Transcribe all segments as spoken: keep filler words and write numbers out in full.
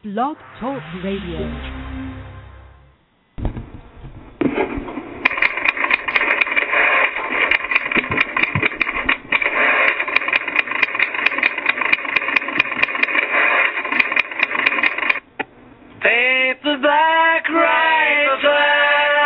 Blog Talk Radio. Paperback Writer.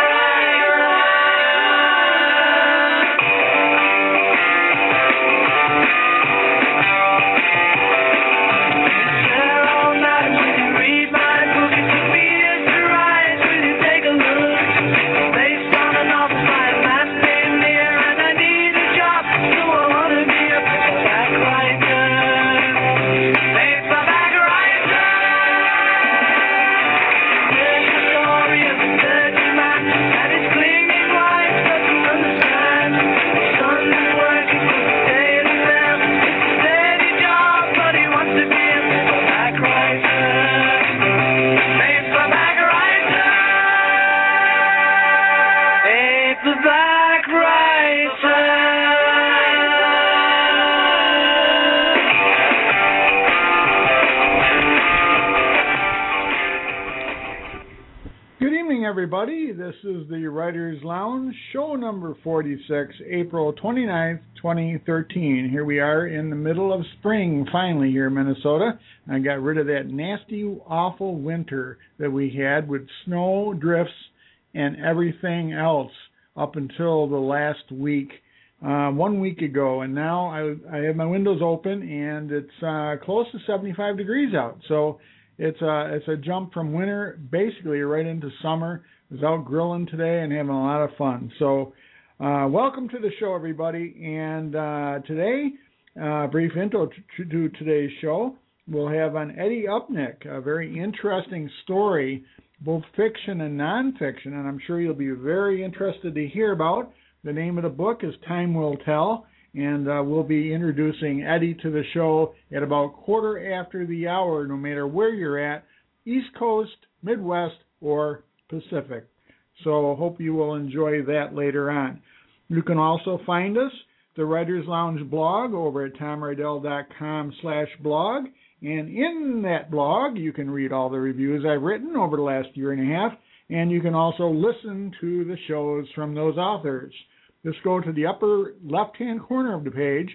Everybody, this is the Writers Lounge, show number forty-six, April twenty-ninth, twenty thirteen. Here we are in the middle of spring, finally, here in Minnesota. I got rid of that nasty, awful winter that we had with snow, drifts, and everything else up until the last week, uh, one week ago. And now I, I have my windows open, and it's uh, close to seventy-five degrees out. So It's a, it's a jump from winter basically right into summer. I was out grilling today and having a lot of fun. So uh, welcome to the show, everybody. And uh, today, uh, brief intro to, to today's show, we'll have on Eddie Upnick, a very interesting story, both fiction and nonfiction, and I'm sure you'll be very interested to hear about. The name of the book is Time Will Tell. And uh, we'll be introducing Eddie to the show at about quarter after the hour, no matter where you're at, East Coast, Midwest, or Pacific. So hope you will enjoy that later on. You can also find us, the Writers Lounge blog, over at tomrydell.com slash blog. And in that blog, you can read all the reviews I've written over the last year and a half, and you can also listen to the shows from those authors. Just go to the upper left-hand corner of the page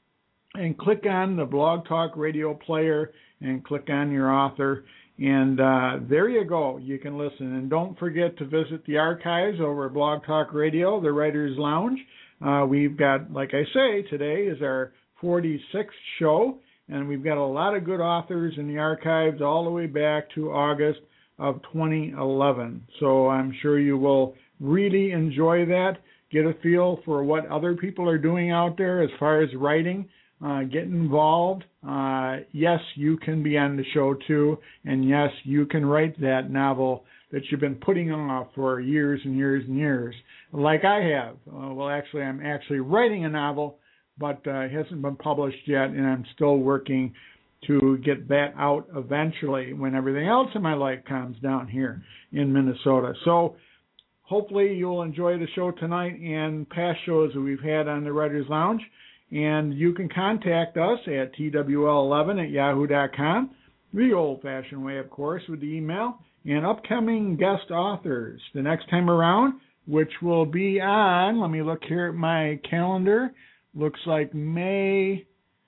and click on the Blog Talk Radio player and click on your author. And uh, there you go. You can listen. And don't forget to visit the archives over at Blog Talk Radio, the Writers Lounge. Uh, we've got, like I say, today is our forty-sixth show, and we've got a lot of good authors in the archives all the way back to August of twenty eleven. So I'm sure you will really enjoy that. Get a feel for what other people are doing out there as far as writing. Uh, get involved. Uh, yes, you can be on the show too, and yes, you can write that novel that you've been putting off for years and years and years, like I have. Uh, well, actually, I'm actually writing a novel, but uh, it hasn't been published yet, and I'm still working to get that out eventually when everything else in my life calms down here in Minnesota. So hopefully you'll enjoy the show tonight and past shows that we've had on the Writers Lounge. And you can contact us at T W L eleven at yahoo dot com, the old-fashioned way, of course, with the email, and upcoming guest authors. The next time around, which will be on, let me look here at my calendar, looks like May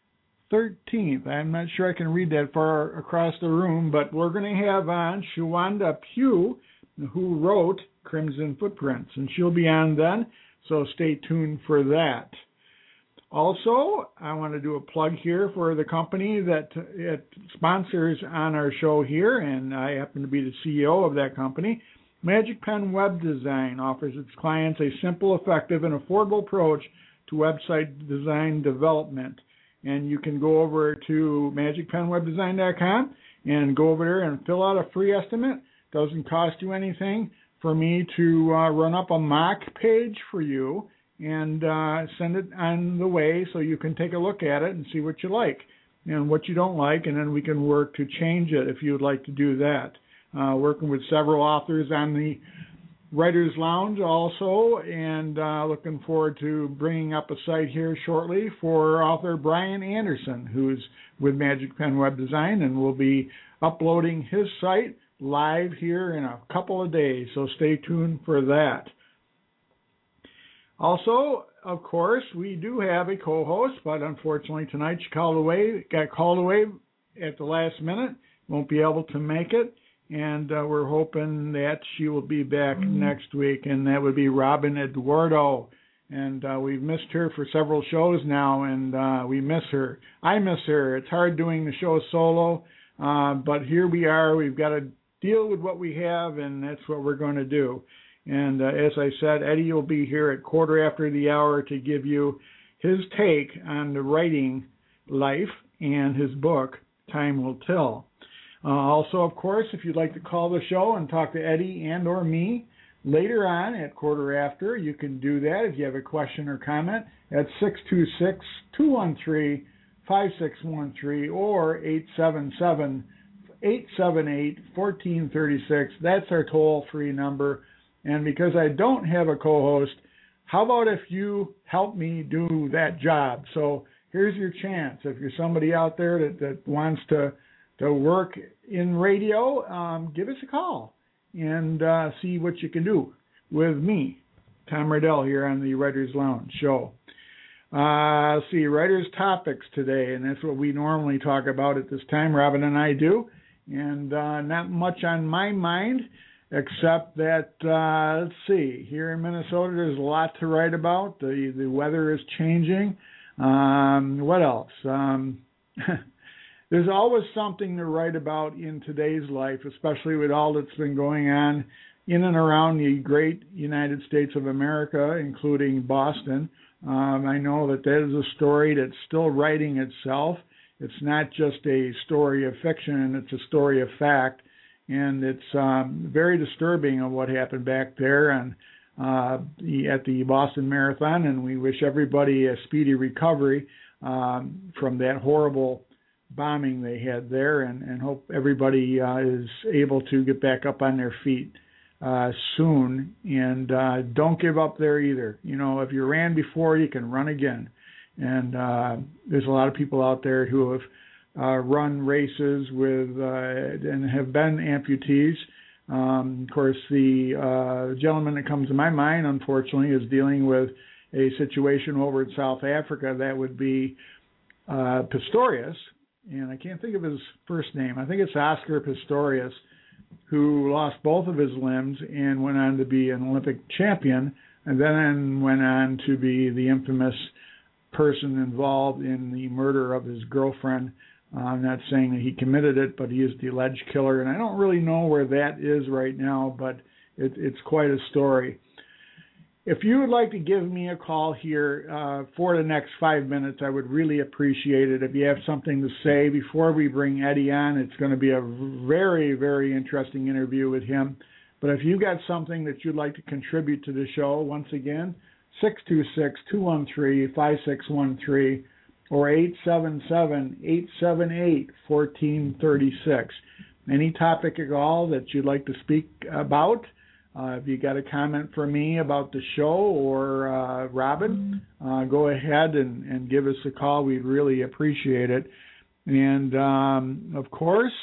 thirteenth. I'm not sure I can read that far across the room, but we're going to have on Shawanda Pugh, who wrote Crimson Footprints, and she'll be on then, so stay tuned for that. Also, I want to do a plug here for the company that it sponsors on our show here, and I happen to be the C E O of that company. Magic Pen Web Design offers its clients a simple, effective, and affordable approach to website design development. And you can go over to magic pen web design dot com and go over there and fill out a free estimate. Doesn't cost you anything for me to uh, run up a mock page for you and uh, send it on the way so you can take a look at it and see what you like and what you don't like, and then we can work to change it if you would like to do that. Uh, working with several authors on the Writers Lounge also, and uh, looking forward to bringing up a site here shortly for author Brian Anderson, who's with Magic Pen Web Design, and will be uploading his site live here in a couple of days, so stay tuned for that. Also, of course, we do have a co-host, but unfortunately tonight she called away, got called away at the last minute, won't be able to make it. And uh, we're hoping that she will be back next week, and that would be Robin Eduardo. And uh, we've missed her for several shows now, and uh, we miss her. I miss her. It's hard doing the show solo, uh, but here we are. We've got to deal with what we have, and that's what we're going to do. And uh, as I said, Eddie will be here at quarter after the hour to give you his take on the writing life and his book, Time Will Tell. Uh, also, of course, if you'd like to call the show and talk to Eddie and or me later on at quarter after, you can do that if you have a question or comment at six two six, two one three, five six one three or eight seven seven, eight seven eight, one four three six. That's our toll-free number. And because I don't have a co-host, how about if you help me do that job? So here's your chance. If you're somebody out there that, that wants to to work in radio, um, give us a call and uh, see what you can do with me, Tom Riddell, here on the Writers Lounge show. Uh, let's see, Writers Topics today, and that's what we normally talk about at this time, Robin and I do, and uh, not much on my mind except that, uh, let's see, here in Minnesota there's a lot to write about. The, the weather is changing. Um, what else? Um, There's always something to write about in today's life, especially with all that's been going on in and around the great United States of America, including Boston. Um, I know that that is a story that's still writing itself. It's not just a story of fiction, it's a story of fact. And it's um, very disturbing of what happened back there and uh, the, at the Boston Marathon. And we wish everybody a speedy recovery um, from that horrible bombing they had there, and, and hope everybody uh, is able to get back up on their feet uh, soon. And uh, don't give up there either. You know, if you ran before, you can run again. And uh, there's a lot of people out there who have uh, run races with uh, and have been amputees. Um, of course, the uh, gentleman that comes to my mind, unfortunately, is dealing with a situation over in South Africa that would be uh, Pistorius. And I can't think of his first name. I think it's Oscar Pistorius, who lost both of his limbs and went on to be an Olympic champion, and then went on to be the infamous person involved in the murder of his girlfriend. Uh, I'm not saying that he committed it, but he is the alleged killer, and I don't really know where that is right now, but it, it's quite a story. If you would like to give me a call here uh, for the next five minutes, I would really appreciate it. If you have something to say before we bring Eddie on, it's going to be a very, very interesting interview with him. But if you've got something that you'd like to contribute to the show, once again, six two six, two one three, five six one three or eight seven seven, eight seven eight, one four three six. Any topic at all that you'd like to speak about? Uh, if you got a comment for me about the show or uh, Robin, uh, go ahead and, and give us a call. We'd really appreciate it. And, um, of course,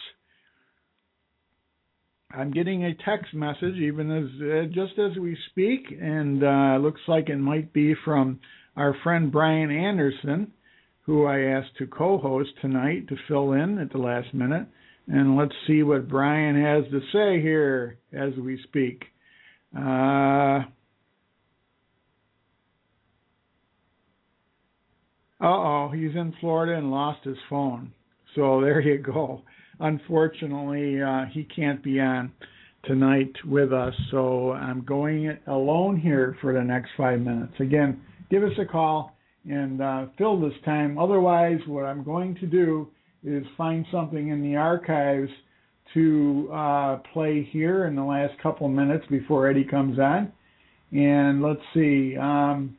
I'm getting a text message even as uh, just as we speak, and uh, looks like it might be from our friend Brian Anderson, who I asked to co-host tonight to fill in at the last minute. And let's see what Brian has to say here as we speak. Uh, uh-oh, he's in Florida and lost his phone. So there you go. Unfortunately, uh, he can't be on tonight with us, so I'm going alone here for the next five minutes. Again, give us a call and uh, fill this time. Otherwise, what I'm going to do is find something in the archives to uh, play here in the last couple minutes before Eddie comes on. And let's see. Um,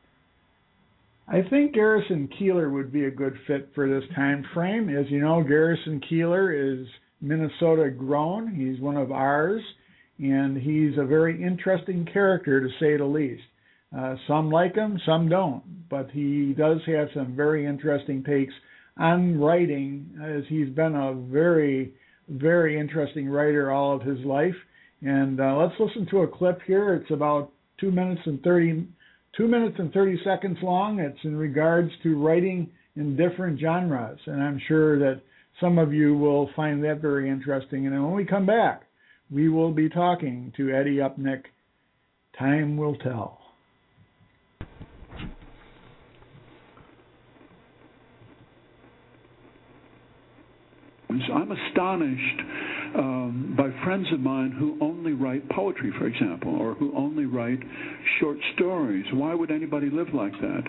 I think Garrison Keillor would be a good fit for this time frame. As you know, Garrison Keillor is Minnesota grown. He's one of ours. and he's a very interesting character, to say the least. Uh, some like him, some don't, but he does have some very interesting takes on writing, as he's been a very, very interesting writer all of his life. And uh, let's listen to a clip here. It's about two minutes and thirty, two minutes and thirty seconds long. It's in regards to writing in different genres, and I'm sure that some of you will find that very interesting. And then when we come back, we will be talking to Eddie Upnick. Time will tell. I'm astonished um, by friends of mine who only write poetry, for example, or who only write short stories. Why would anybody live like that?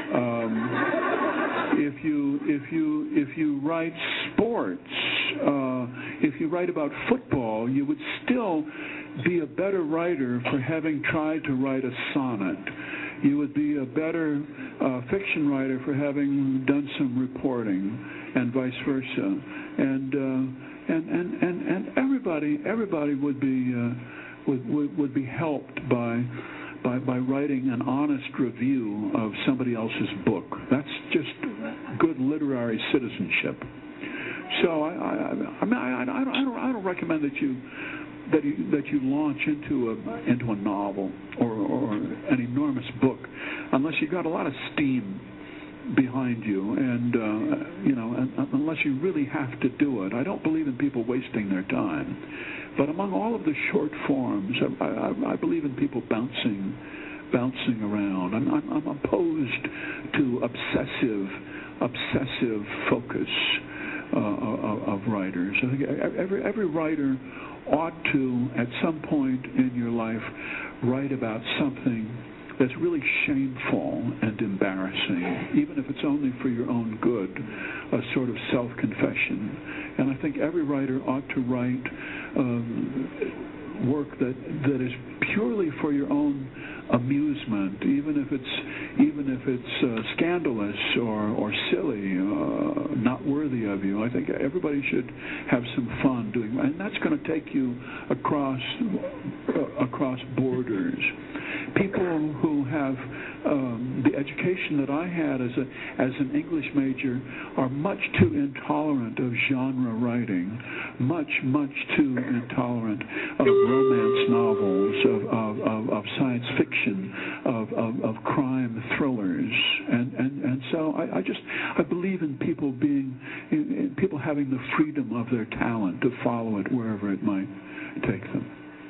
Um, if you if you if you write sports, uh, if you write about football, you would still be a better writer for having tried to write a sonnet. You would be a better uh, fiction writer for having done some reporting, and vice versa. And uh, and, and, and and everybody everybody would be uh, would, would would be helped by by by writing an honest review of somebody else's book. That's just good literary citizenship. So I I, I mean I, I don't I don't I don't recommend that you. That you that you launch into a into a novel or, or an enormous book, unless you've got a lot of steam behind you, and uh, you know, and, unless you really have to do it. I don't believe in people wasting their time, but among all of the short forms, I, I, I believe in people bouncing bouncing around. I'm, I'm, I'm opposed to obsessive obsessive focus uh, of, of writers. I think every every writer ought to, at some point in your life, write about something that's really shameful and embarrassing, even if it's only for your own good, a sort of self-confession. And I think every writer ought to write um, work that, that is purely for your own amusement, even if it's even if it's uh, scandalous or or silly, uh, not worthy of you. I think everybody should have some fun doing, and that's going to take you across uh, across borders. People who have um, the education that I had as a as an English major are much too intolerant of genre writing, much much too intolerant of romance novels, of of, of, of science fiction, of, of, of crime thrillers, and and, and so I, I just I believe in people being in, in people having the freedom of their talent to follow it wherever it might take them.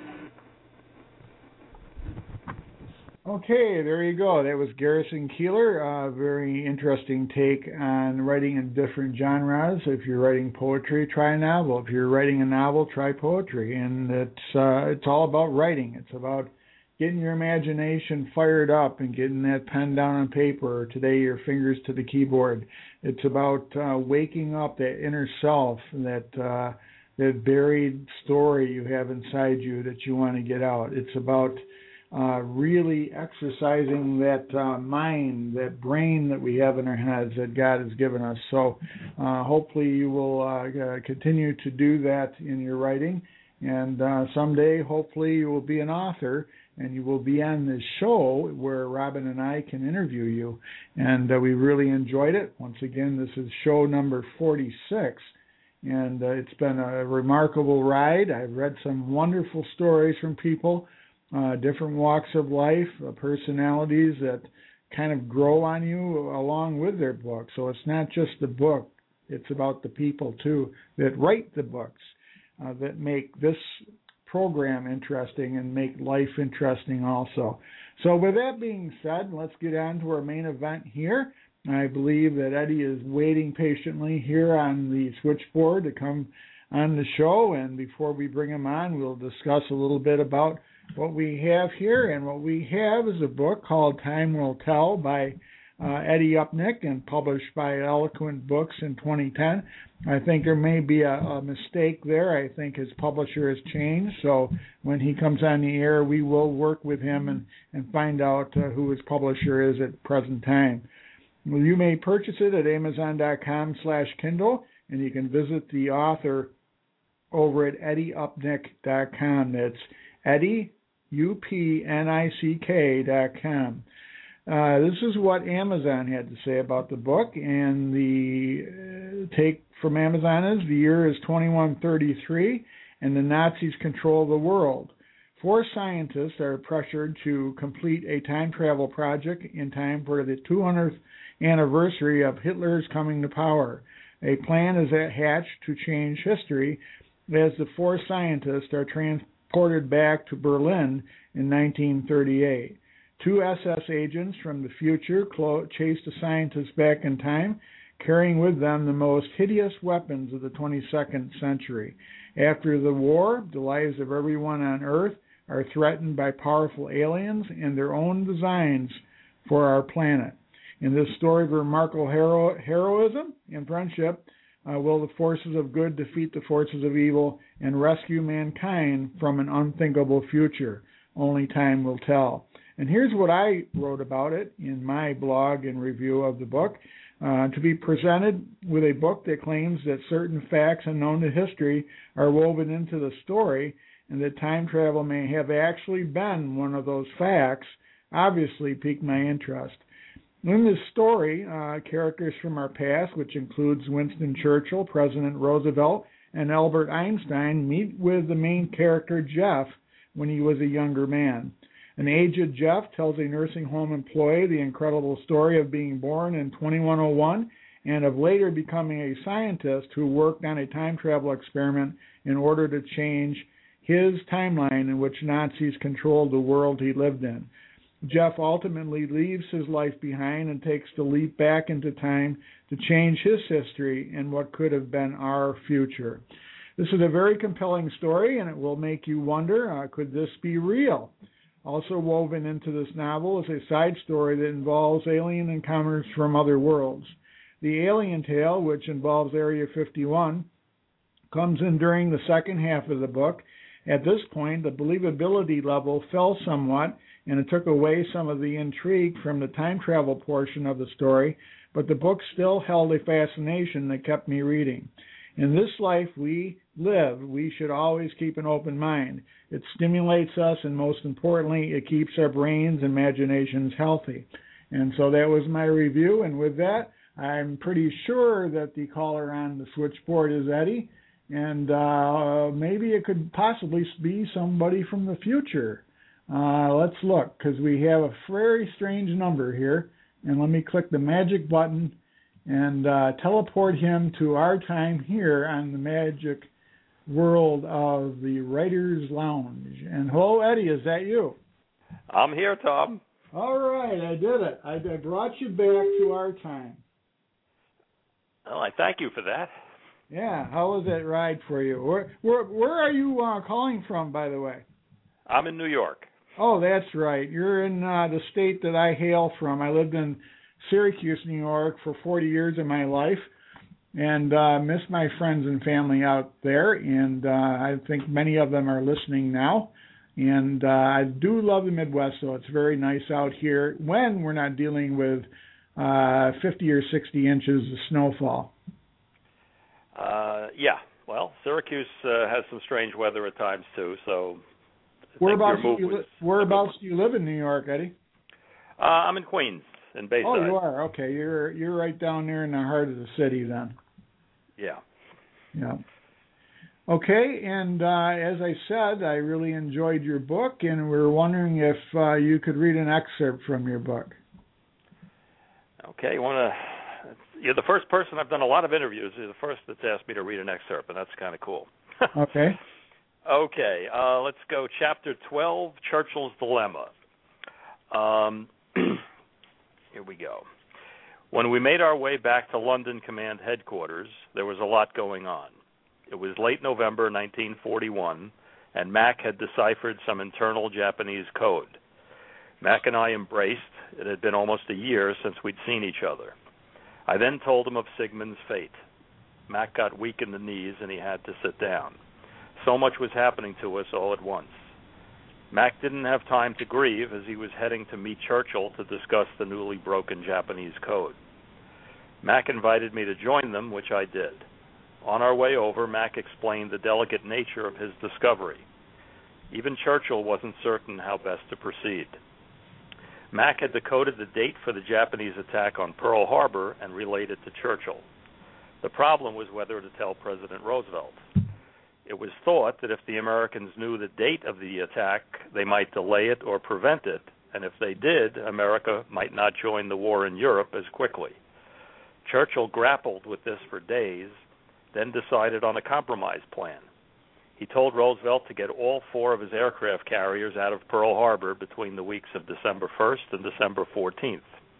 Okay, there you go. That was Garrison Keillor. A very interesting take on writing in different genres. If you're writing poetry, try a novel. If you're writing a novel, try poetry. And it's uh, it's all about writing. It's about getting your imagination fired up and getting that pen down on paper, or today your fingers to the keyboard. It's about uh, waking up that inner self, that uh, that buried story you have inside you that you want to get out. It's about Uh, really exercising that uh, mind, that brain that we have in our heads that God has given us. So uh, hopefully you will uh, uh, continue to do that in your writing. And uh, someday, hopefully, you will be an author and you will be on this show where Robin and I can interview you. And uh, we really enjoyed it. Once again, this is show number forty-six. And uh, it's been a remarkable ride. I've read some wonderful stories from people. Uh, different walks of life, uh, personalities that kind of grow on you along with their book. So it's not just the book, it's about the people too that write the books, uh, that make this program interesting and make life interesting also. So with that being said, let's get on to our main event here. I believe that Eddie is waiting patiently here on the switchboard to come on the show, and before we bring him on, we'll discuss a little bit about what we have here. And what we have is a book called Time Will Tell by uh, Eddie Upnick and published by Eloquent Books in twenty ten. I think there may be a, a mistake there. I think his publisher has changed. So when he comes on the air, we will work with him and, and find out uh, who his publisher is at the present time. Well, you may purchase it at amazon.com slash Kindle, and you can visit the author over at eddie upnick dot com. That's Eddie, U P N I C K dot com. Uh, this is what Amazon had to say about the book, and the uh, take from Amazon is the year is twenty-one thirty-three, and the Nazis control the world. Four scientists are pressured to complete a time travel project in time for the two hundredth anniversary of Hitler's coming to power. A plan is hatched to change history as the four scientists are transported back to Berlin in nineteen thirty-eight. Two S S agents from the future chase the scientists back in time, carrying with them the most hideous weapons of the twenty-second century. After the war, the lives of everyone on Earth are threatened by powerful aliens and their own designs for our planet. In this story of remarkable hero- heroism and friendship, uh, will the forces of good defeat the forces of evil and rescue mankind from an unthinkable future? Only time will tell. And here's what I wrote about it in my blog and review of the book. Uh, to be presented with a book that claims that certain facts unknown to history are woven into the story and that time travel may have actually been one of those facts obviously piqued my interest. In this story, uh, characters from our past, which includes Winston Churchill, President Roosevelt, and Albert Einstein, meet with the main character, Jeff, when he was a younger man. An aged Jeff tells a nursing home employee the incredible story of being born in twenty-one oh one and of later becoming a scientist who worked on a time travel experiment in order to change his timeline in which Nazis controlled the world he lived in. Jeff ultimately leaves his life behind and takes the leap back into time to change his history and what could have been our future. This is a very compelling story, and it will make you wonder, uh, could this be real? Also woven into this novel is a side story that involves alien encounters from other worlds. The alien tale, which involves Area fifty-one, comes in during the second half of the book. At this point, the believability level fell somewhat, and it took away some of the intrigue from the time travel portion of the story, but the book still held a fascination that kept me reading. In this life we live, we should always keep an open mind. It stimulates us, and most importantly, it keeps our brains and imaginations healthy. And so that was my review, and with that, I'm pretty sure that the caller on the switchboard is Eddie, and uh, maybe it could possibly be somebody from the future. Uh, let's look, because we have a very strange number here, and let me click the magic button and uh, teleport him to our time here on the magic world of the Writer's Lounge. And hello, Eddie, is that you? I'm here, Tom. All right, I did it. I, I brought you back to our time. Well, I thank you for that. Yeah, how was that ride for you? Where where, where are you uh, calling from, by the way? I'm in New York. Oh, that's right. You're in uh, the state that I hail from. I lived in Syracuse, New York for forty years of my life, and uh, miss my friends and family out there, and uh, I think many of them are listening now. And uh, I do love the Midwest, so it's very nice out here when we're not dealing with uh, fifty or sixty inches of snowfall. Uh, yeah, well, Syracuse uh, has some strange weather at times, too, so I whereabouts, think do you, was, li- whereabouts do you live in New York, Eddie? Uh, I'm in Queens, in Bayside. Oh, you are? Okay, you're you're right down there in the heart of the city then. Yeah. Yeah. Okay, and uh, as I said, I really enjoyed your book, and we were wondering if uh, you could read an excerpt from your book. Okay, you want to? You're the first person I've done a lot of interviews. You're the first that's asked me to read an excerpt, and that's kind of cool. Okay. Okay, uh, let's go. Chapter twelve, Churchill's Dilemma. Um, here we go. When we made our way back to London Command Headquarters, there was a lot going on. It was late November nineteen forty-one, and Mac had deciphered some internal Japanese code. Mac and I embraced. It had been almost a year since we'd seen each other. I then told him of Sigmund's fate. Mac got weak in the knees, and he had to sit down. So much was happening to us all at once. Mac didn't have time to grieve, as he was heading to meet Churchill to discuss the newly broken Japanese code. Mac invited me to join them, which I did. On our way over, Mac explained the delicate nature of his discovery. Even Churchill wasn't certain how best to proceed. Mack had decoded the date for the Japanese attack on Pearl Harbor and relayed it to Churchill. The problem was whether to tell President Roosevelt. It was thought that if the Americans knew the date of the attack, they might delay it or prevent it, and if they did, America might not join the war in Europe as quickly. Churchill grappled with this for days, then decided on a compromise plan. He told Roosevelt to get all four of his aircraft carriers out of Pearl Harbor between the weeks of December first and December fourteenth.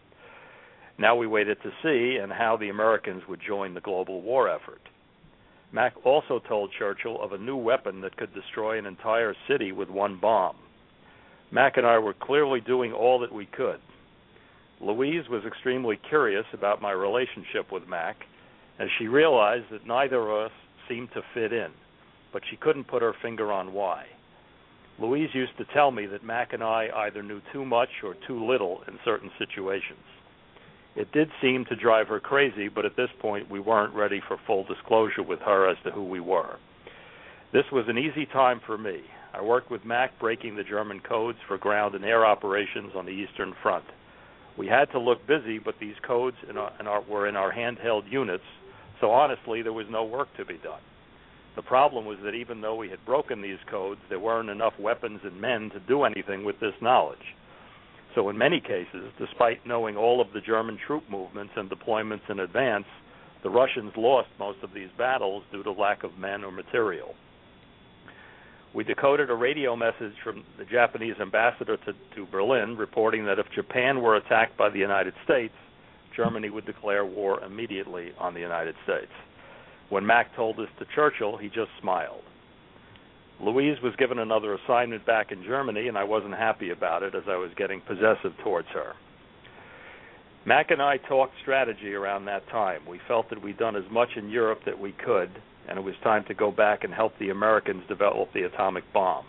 Now we waited to see and how the Americans would join the global war effort. Mack also told Churchill of a new weapon that could destroy an entire city with one bomb. Mack and I were clearly doing all that we could. Louise was extremely curious about my relationship with Mack, as she realized that neither of us seemed to fit in, but she couldn't put her finger on why. Louise used to tell me that Mack and I either knew too much or too little in certain situations. It did seem to drive her crazy, but at this point we weren't ready for full disclosure with her as to who we were. This was an easy time for me. I worked with Mack breaking the German codes for ground and air operations on the Eastern Front. We had to look busy, but these codes in our, in our, were in our handheld units, so honestly there was no work to be done. The problem was that even though we had broken these codes, there weren't enough weapons and men to do anything with this knowledge. So in many cases, despite knowing all of the German troop movements and deployments in advance, the Russians lost most of these battles due to lack of men or material. We decoded a radio message from the Japanese ambassador to, to Berlin reporting that if Japan were attacked by the United States, Germany would declare war immediately on the United States. When Mack told this to Churchill, he just smiled. Louise was given another assignment back in Germany, and I wasn't happy about it as I was getting possessive towards her. Mack and I talked strategy around that time. We felt that we'd done as much in Europe that we could, and it was time to go back and help the Americans develop the atomic bomb.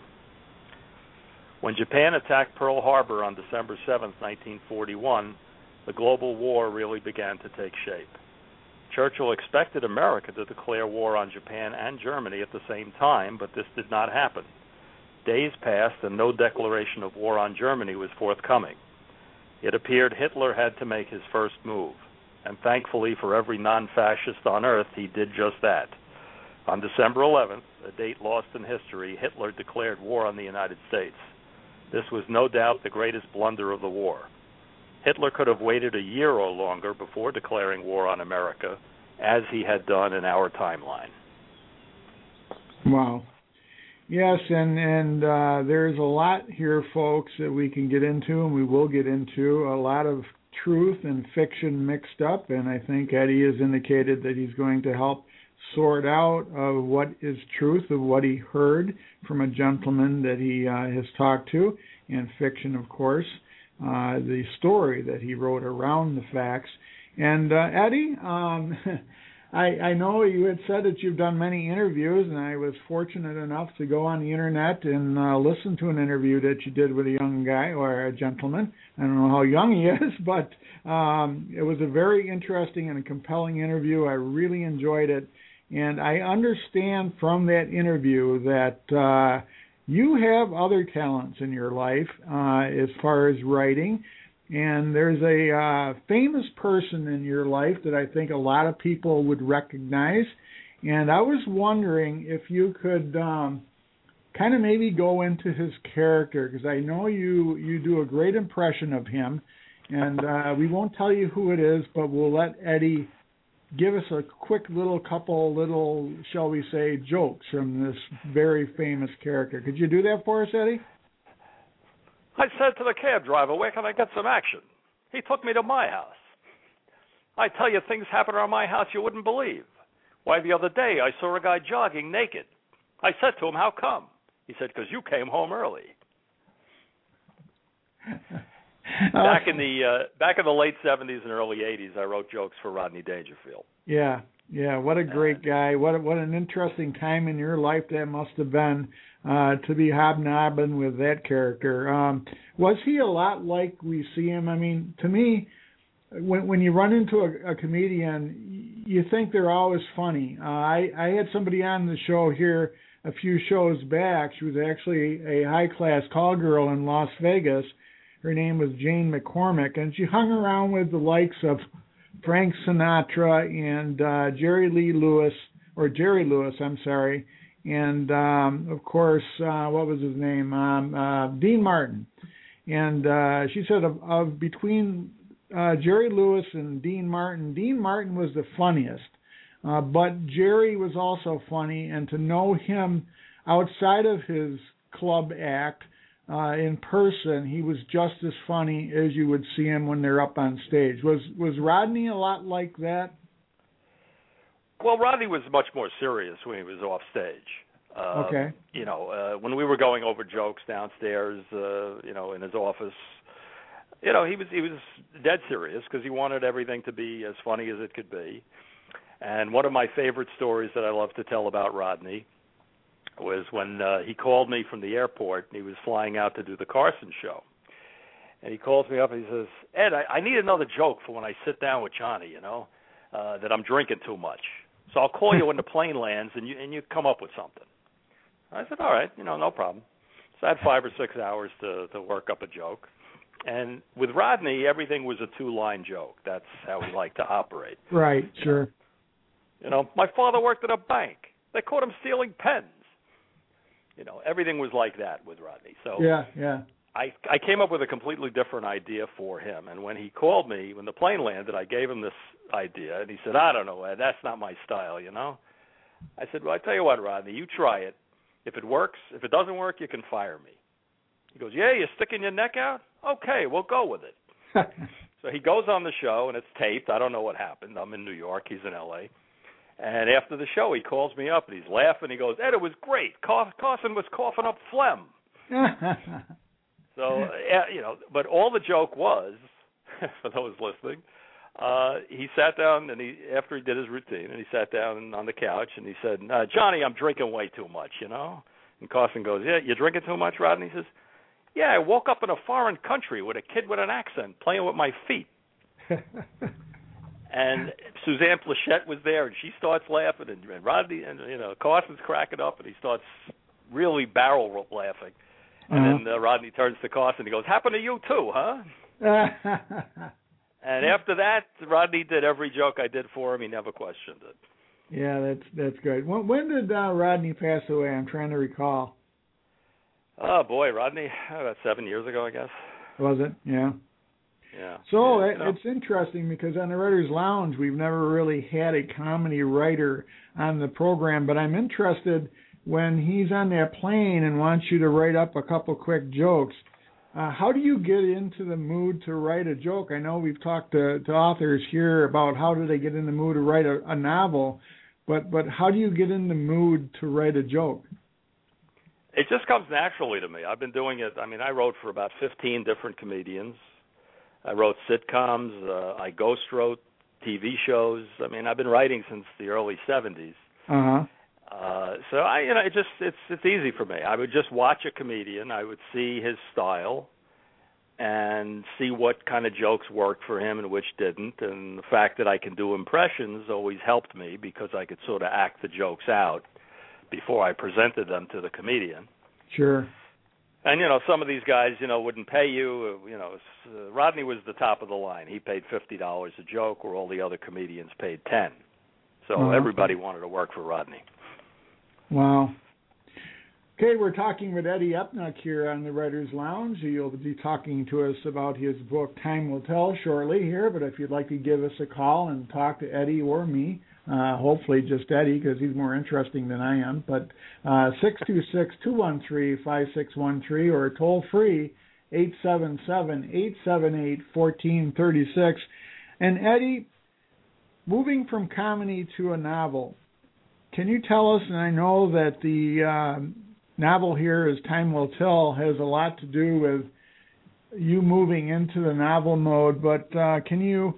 When Japan attacked Pearl Harbor on December seventh, nineteen forty-one, the global war really began to take shape. Churchill expected America to declare war on Japan and Germany at the same time, but this did not happen. Days passed and no declaration of war on Germany was forthcoming. It appeared Hitler had to make his first move, and thankfully for every non-fascist on earth, he did just that. On December eleventh, a date lost in history, Hitler declared war on the United States. This was no doubt the greatest blunder of the war. Hitler could have waited a year or longer before declaring war on America, as he had done in our timeline. Wow. Yes, and, and uh, there's a lot here, folks, that we can get into, and we will get into. A lot of truth and fiction mixed up, and I think Eddie has indicated that he's going to help sort out of what is truth of what he heard from a gentleman that he uh, has talked to, and fiction, of course. Uh, the story that he wrote around the facts. And uh, Eddie, um, I, I know you had said that you've done many interviews, and I was fortunate enough to go on the internet and uh, listen to an interview that you did with a young guy or a gentleman. I don't know how young he is, but um, it was a very interesting and a compelling interview. I really enjoyed it. And I understand from that interview that uh, you have other talents in your life uh, as far as writing, and there's a uh, famous person in your life that I think a lot of people would recognize, and I was wondering if you could um, kind of maybe go into his character, because I know you, you do a great impression of him, and uh, we won't tell you who it is, but we'll let Eddie give us a quick little couple little, shall we say, jokes from this very famous character. Could you do that for us, Eddie? I said to the cab driver, where can I get some action? He took me to my house. I tell you, things happen around my house you wouldn't believe. Why, the other day I saw a guy jogging naked. I said to him, how come? He said, because you came home early. Back in the uh, back in the late seventies and early eighties, I wrote jokes for Rodney Dangerfield. Yeah, yeah, what a great guy! What a, what an interesting time in your life that must have been uh, to be hobnobbing with that character. Um, was he a lot like we see him? I mean, to me, when when you run into a, a comedian, you think they're always funny. Uh, I I had somebody on the show here a few shows back. She was actually a high-class call girl in Las Vegas. Her name was Jane McCormick, and she hung around with the likes of Frank Sinatra and uh, Jerry Lee Lewis, or Jerry Lewis, I'm sorry, and um, of course, uh, what was his name? Um, uh, Dean Martin. And uh, she said of, of between uh, Jerry Lewis and Dean Martin, Dean Martin was the funniest. Uh, but Jerry was also funny, and to know him outside of his club act uh, in person, he was just as funny as you would see him when they're up on stage. Was was Rodney a lot like that? Well, Rodney was much more serious when he was off stage. Uh, okay. You know, uh, when we were going over jokes downstairs, uh, you know, in his office, you know, he was he was dead serious because he wanted everything to be as funny as it could be. And one of my favorite stories that I love to tell about Rodney was when uh, he called me from the airport, and he was flying out to do the Carson show. And he calls me up and he says, Ed, I, I need another joke for when I sit down with Johnny, you know, uh, that I'm drinking too much. So I'll call you when the plane lands, and you and you come up with something. I said, all right, you know, no problem. So I had five or six hours to, to work up a joke. And with Rodney, everything was a two-line joke. That's how he liked to operate. Right, sure. You know, my father worked at a bank. They caught him stealing pens. You know, everything was like that with Rodney. So yeah, yeah. I I came up with a completely different idea for him. And when he called me, when the plane landed, I gave him this idea. And he said, I don't know, Ed, that's not my style, you know. I said, well, I tell you what, Rodney, you try it. If it works, if it doesn't work, you can fire me. He goes, yeah, you're sticking your neck out? Okay, we'll go with it. So he goes on the show, and it's taped. I don't know what happened. I'm in New York. He's in L A And after the show, he calls me up, and he's laughing. He goes, Ed, it was great. Carson was coughing up phlegm. So, uh, you know, but all the joke was, for those listening, uh, he sat down, and he after he did his routine, and he sat down on the couch, and he said, uh, Johnny, I'm drinking way too much, you know? And Carson goes, yeah, you're drinking too much, Rodney? He says, yeah, I woke up in a foreign country with a kid with an accent playing with my feet. And Suzanne Plachette was there, and she starts laughing, and, and Rodney, and you know, Carson's cracking up, and he starts really barrel laughing. And uh-huh. then uh, Rodney turns to Carson, and he goes, happened to you too, huh? And after that, Rodney did every joke I did for him. He never questioned it. Yeah, that's that's good. When, when did uh, Rodney pass away? I'm trying to recall. Oh, boy, Rodney, about seven years ago, I guess. Was it? Yeah. Yeah. So yeah, it, it's interesting because on the Writers Lounge, we've never really had a comedy writer on the program, but I'm interested when he's on that plane and wants you to write up a couple quick jokes. Uh, how do you get into the mood to write a joke? I know we've talked to, to authors here about how do they get in the mood to write a, a novel, but, but how do you get in the mood to write a joke? It just comes naturally to me. I've been doing it. I mean, I wrote for about fifteen different comedians. I wrote sitcoms. Uh, I ghost wrote T V shows. I mean, I've been writing since the early seventies. Uh-huh. Uh, so I, you know, it just it's it's easy for me. I would just watch a comedian. I would see his style, and see what kind of jokes worked for him and which didn't. And the fact that I can do impressions always helped me because I could sort of act the jokes out before I presented them to the comedian. Sure. And, you know, some of these guys, you know, wouldn't pay you. You know, uh, Rodney was the top of the line. He paid fifty dollars a joke where all the other comedians paid ten. So oh, everybody okay. wanted to work for Rodney. Wow. Okay, we're talking with Eddie Upnuck here on the Writers Lounge. He'll be talking to us about his book, Time Will Tell, shortly here. But if you'd like to give us a call and talk to Eddie or me, Uh, hopefully just Eddie, because he's more interesting than I am. But uh, six two six, two one three, five six one three or toll free eight seven seven, eight seven eight, one four three six. And Eddie, moving from comedy to a novel, can you tell us, and I know that the uh, novel here, As Time Will Tell, has a lot to do with you moving into the novel mode, but uh, can you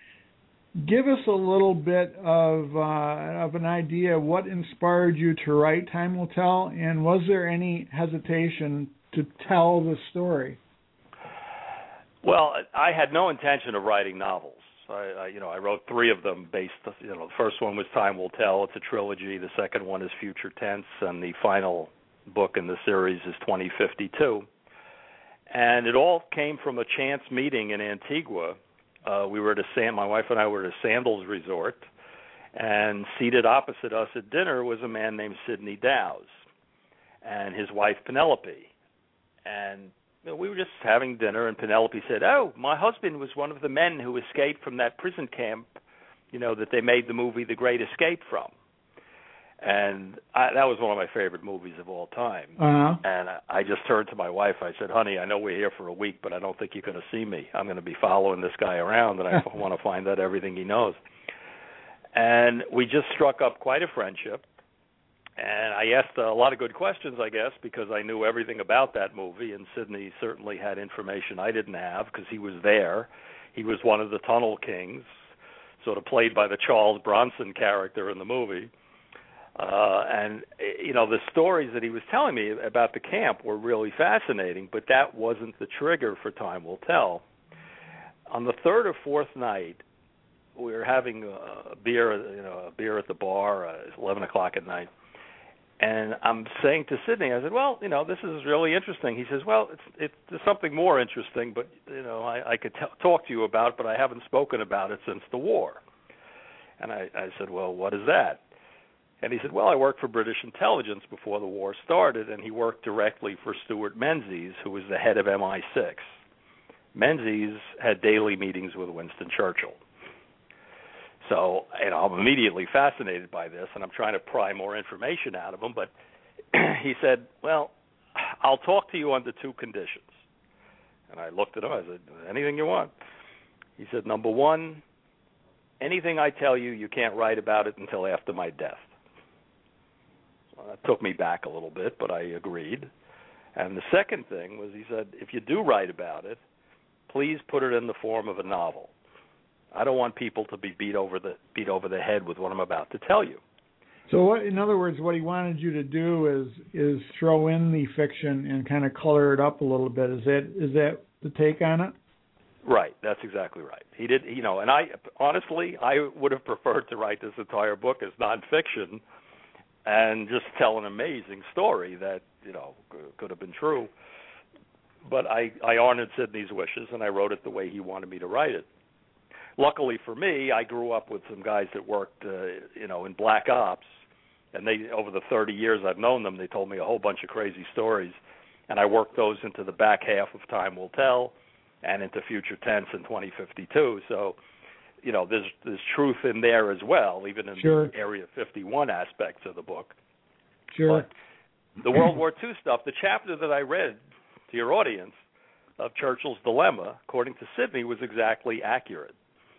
give us a little bit of uh, of an idea of what inspired you to write Time Will Tell, and was there any hesitation to tell the story? Well, I had no intention of writing novels. I, I, you know, I wrote three of them based. You know, the first one was Time Will Tell. It's a trilogy. The second one is Future Tense, and the final book in the series is twenty fifty-two. And it all came from a chance meeting in Antigua. Uh, we were at a Sand, my wife and I were at a Sandals resort, and seated opposite us at dinner was a man named Sidney Dowse and his wife Penelope. And you know, we were just having dinner, and Penelope said, "Oh, my husband was one of the men who escaped from that prison camp, you know, that they made the movie The Great Escape from." And I, that was one of my favorite movies of all time. Uh-huh. And I, I just turned to my wife. I said, "Honey, I know we're here for a week, but I don't think you're going to see me. I'm going to be following this guy around, and I want to find out everything he knows." And we just struck up quite a friendship. And I asked a lot of good questions, I guess, because I knew everything about that movie, and Sidney certainly had information I didn't have because he was there. He was one of the Tunnel Kings, sort of played by the Charles Bronson character in the movie. Uh, and, you know, the stories that he was telling me about the camp were really fascinating, but that wasn't the trigger for Time Will Tell. On the third or fourth night, we were having a beer, you know, a beer at the bar, uh, eleven o'clock at night. And I'm saying to Sidney, I said, "Well, you know, this is really interesting." He says, "Well, it's, it's there's something more interesting, but, you know, I, I could t- talk to you about, but I haven't spoken about it since the war." And I, I said, "Well, what is that?" And he said, "Well, I worked for British intelligence before the war started," and he worked directly for Stuart Menzies, who was the head of M I six. Menzies had daily meetings with Winston Churchill. So, you know, I'm immediately fascinated by this, and I'm trying to pry more information out of him. But he said, "Well, I'll talk to you under two conditions." And I looked at him. I said, "Anything you want." He said, "Number one, anything I tell you, you can't write about it until after my death." Well, that took me back a little bit, but I agreed. And the second thing was, he said, "If you do write about it, please put it in the form of a novel. I don't want people to be beat over the beat over the head with what I'm about to tell you." So, what, in other words, what he wanted you to do is is throw in the fiction and kind of color it up a little bit. Is that is that the take on it? Right, that's exactly right. He did, you know, and I honestly, I would have preferred to write this entire book as nonfiction and just tell an amazing story that, you know, could have been true. But I, I honored Sidney's wishes, and I wrote it the way he wanted me to write it. Luckily for me, I grew up with some guys that worked, uh, you know, in Black Ops, and they, over the thirty years I've known them, they told me a whole bunch of crazy stories, and I worked those into the back half of Time Will Tell and into Future Tense in twenty fifty-two. So, you know, there's there's truth in there as well, even in Sure. the Area fifty-one aspects of the book. Sure. But the World War Two stuff, the chapter that I read to your audience of Churchill's Dilemma, according to Sidney, was exactly accurate.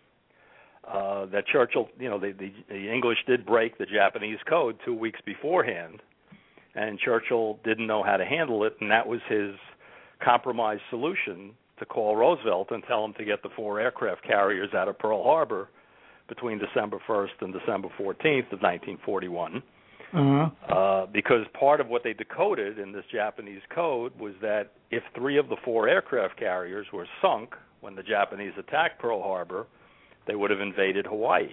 Uh, that Churchill, you know, the, the, the English did break the Japanese code two weeks beforehand, and Churchill didn't know how to handle it, and that was his compromise solution to call Roosevelt and tell him to get the four aircraft carriers out of Pearl Harbor between December first and December fourteenth of nineteen forty-one. Uh-huh. Uh, because part of what they decoded in this Japanese code was that if three of the four aircraft carriers were sunk when the Japanese attacked Pearl Harbor, they would have invaded Hawaii.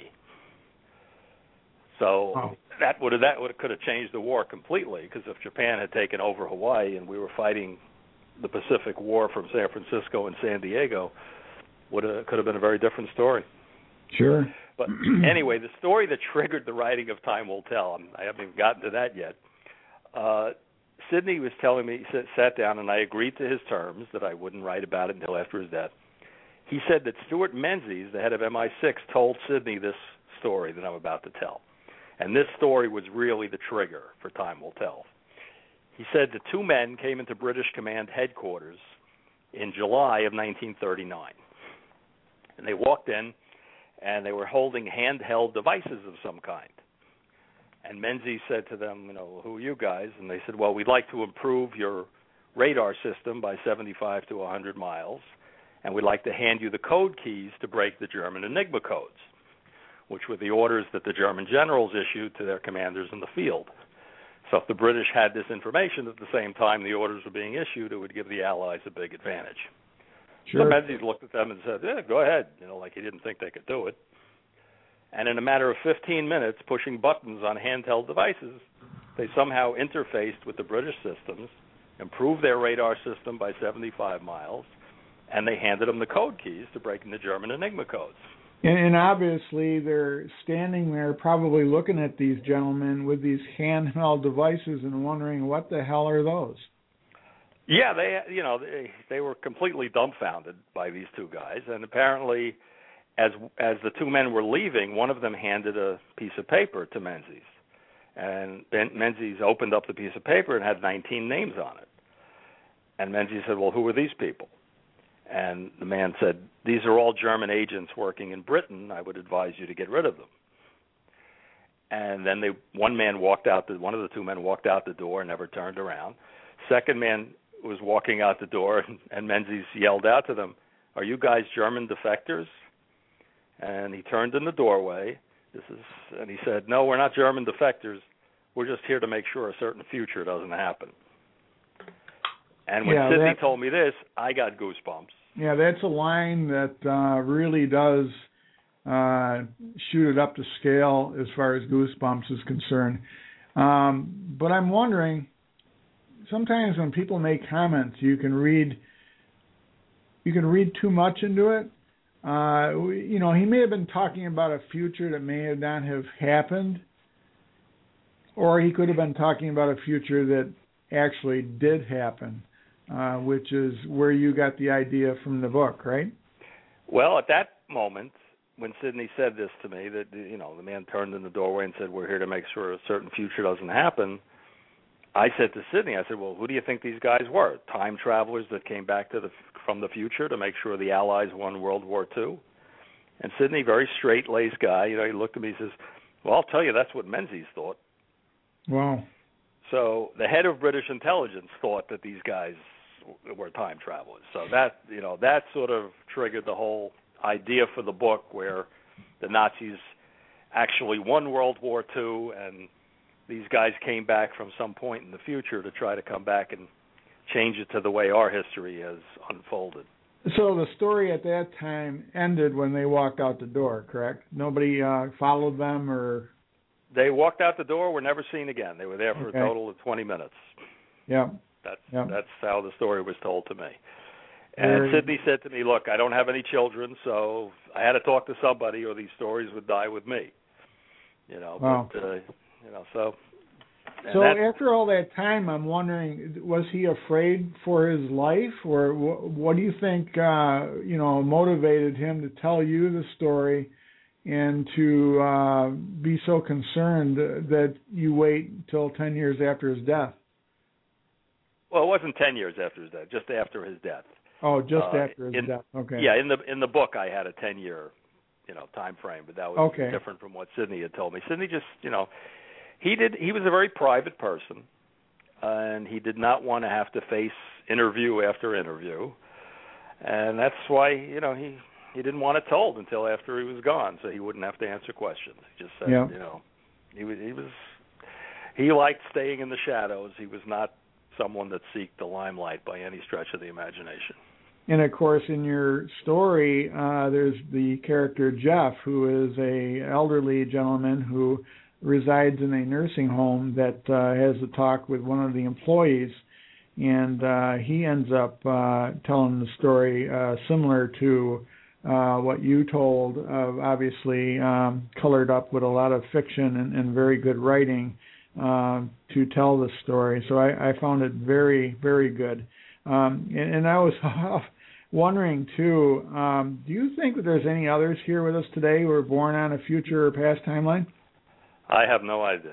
So oh. that would have that would have, could have changed the war completely, because if Japan had taken over Hawaii and we were fighting the Pacific War from San Francisco and San Diego, would have, could have been a very different story. Sure. But anyway, the story that triggered the writing of Time Will Tell, I haven't even gotten to that yet. Uh, Sidney was telling me, he sat down, and I agreed to his terms that I wouldn't write about it until after his death. He said that Stuart Menzies, the head of M I six, told Sidney this story that I'm about to tell. And this story was really the trigger for Time Will Tell. He said the two men came into British Command headquarters in July of nineteen thirty-nine. And they walked in, and they were holding handheld devices of some kind. And Menzies said to them, you know, "Who are you guys?" And they said, "Well, we'd like to improve your radar system by seventy-five to one hundred miles. And we'd like to hand you the code keys to break the German Enigma codes," which were the orders that the German generals issued to their commanders in the field. So if the British had this information at the same time the orders were being issued, it would give the Allies a big advantage. Sure. So Menzies looked at them and said, yeah, go ahead, you know, like he didn't think they could do it. And in a matter of fifteen minutes, pushing buttons on handheld devices, they somehow interfaced with the British systems, improved their radar system by seventy-five miles, and they handed them the code keys to breaking the German Enigma codes. And, and obviously, they're standing there probably looking at these gentlemen with these handheld devices and wondering, what the hell are those? Yeah, they, you know, they, they were completely dumbfounded by these two guys, and apparently, as as the two men were leaving, one of them handed a piece of paper to Menzies, and ben, Menzies opened up the piece of paper and had nineteen names on it. And Menzies said, "Well, who are these people?" And the man said, "These are all German agents working in Britain. I would advise you to get rid of them." And then they, one man walked out. The, one of the two men walked out the door and never turned around. Second man was walking out the door, and, and Menzies yelled out to them, "Are you guys German defectors?" And he turned in the doorway. This is, and he said, "No, we're not German defectors. We're just here to make sure a certain future doesn't happen." And when yeah, Sidney that, told me this, I got goosebumps. Yeah, that's a line that uh, really does uh, shoot it up to scale as far as Goosebumps is concerned. Um, but I'm wondering, sometimes when people make comments, you can read you can read too much into it. Uh, you know, he may have been talking about a future that may not have happened, or he could have been talking about a future that actually did happen, uh, which is where you got the idea from the book, right? Well, at that moment, when Sidney said this to me, that, you know, the man turned in the doorway and said, "We're here to make sure a certain future doesn't happen," I said to Sidney, I said, "Well, who do you think these guys were? Time travelers that came back to the from the future to make sure the Allies won World War Two?" And Sidney, very straight-laced guy, you know, he looked at me and says, "Well, I'll tell you, that's what Menzies thought." Wow. So the head of British intelligence thought that these guys were time travelers. So that, you know, that sort of triggered the whole idea for the book, where the Nazis actually won World War Two, and these guys came back from some point in the future to try to come back and change it to the way our history has unfolded. So the story at that time ended when they walked out the door, correct? Nobody uh, followed them, or? They walked out the door, were never seen again. They were there for Okay. a total of twenty minutes. Yeah. That's yeah. that's how the story was told to me. And Very... Sidney said to me, "Look, I don't have any children, so I had to talk to somebody, or these stories would die with me." You know, wow. but uh, you know, so. So that, after all that time, I'm wondering, was he afraid for his life, or wh- what do you think, uh, you know, motivated him to tell you the story and to uh, be so concerned that you wait until ten years after his death? Well, it wasn't ten years after his death, just after his death. Oh, just uh, after his in, death. Okay. Yeah, in the in the book I had a ten-year, you know, time frame, but that was okay. different from what Sidney had told me. Sidney just, you know, he did. He was a very private person, uh, and he did not want to have to face interview after interview, and that's why, you know, he he didn't want it told until after he was gone, so he wouldn't have to answer questions. He just said, yeah. you know, he was he was he liked staying in the shadows. He was not someone that seeked the limelight by any stretch of the imagination. And of course, in your story, uh, there's the character Jeff, who is a elderly gentleman who resides in a nursing home that uh, has a talk with one of the employees, and uh, he ends up uh, telling the story uh, similar to uh, what you told, uh, obviously um, colored up with a lot of fiction and, and very good writing uh, to tell the story. So I, I found it very, very good. Um, and, and I was wondering, too, um, do you think that there's any others here with us today who are born on a future or past timeline? I have no idea.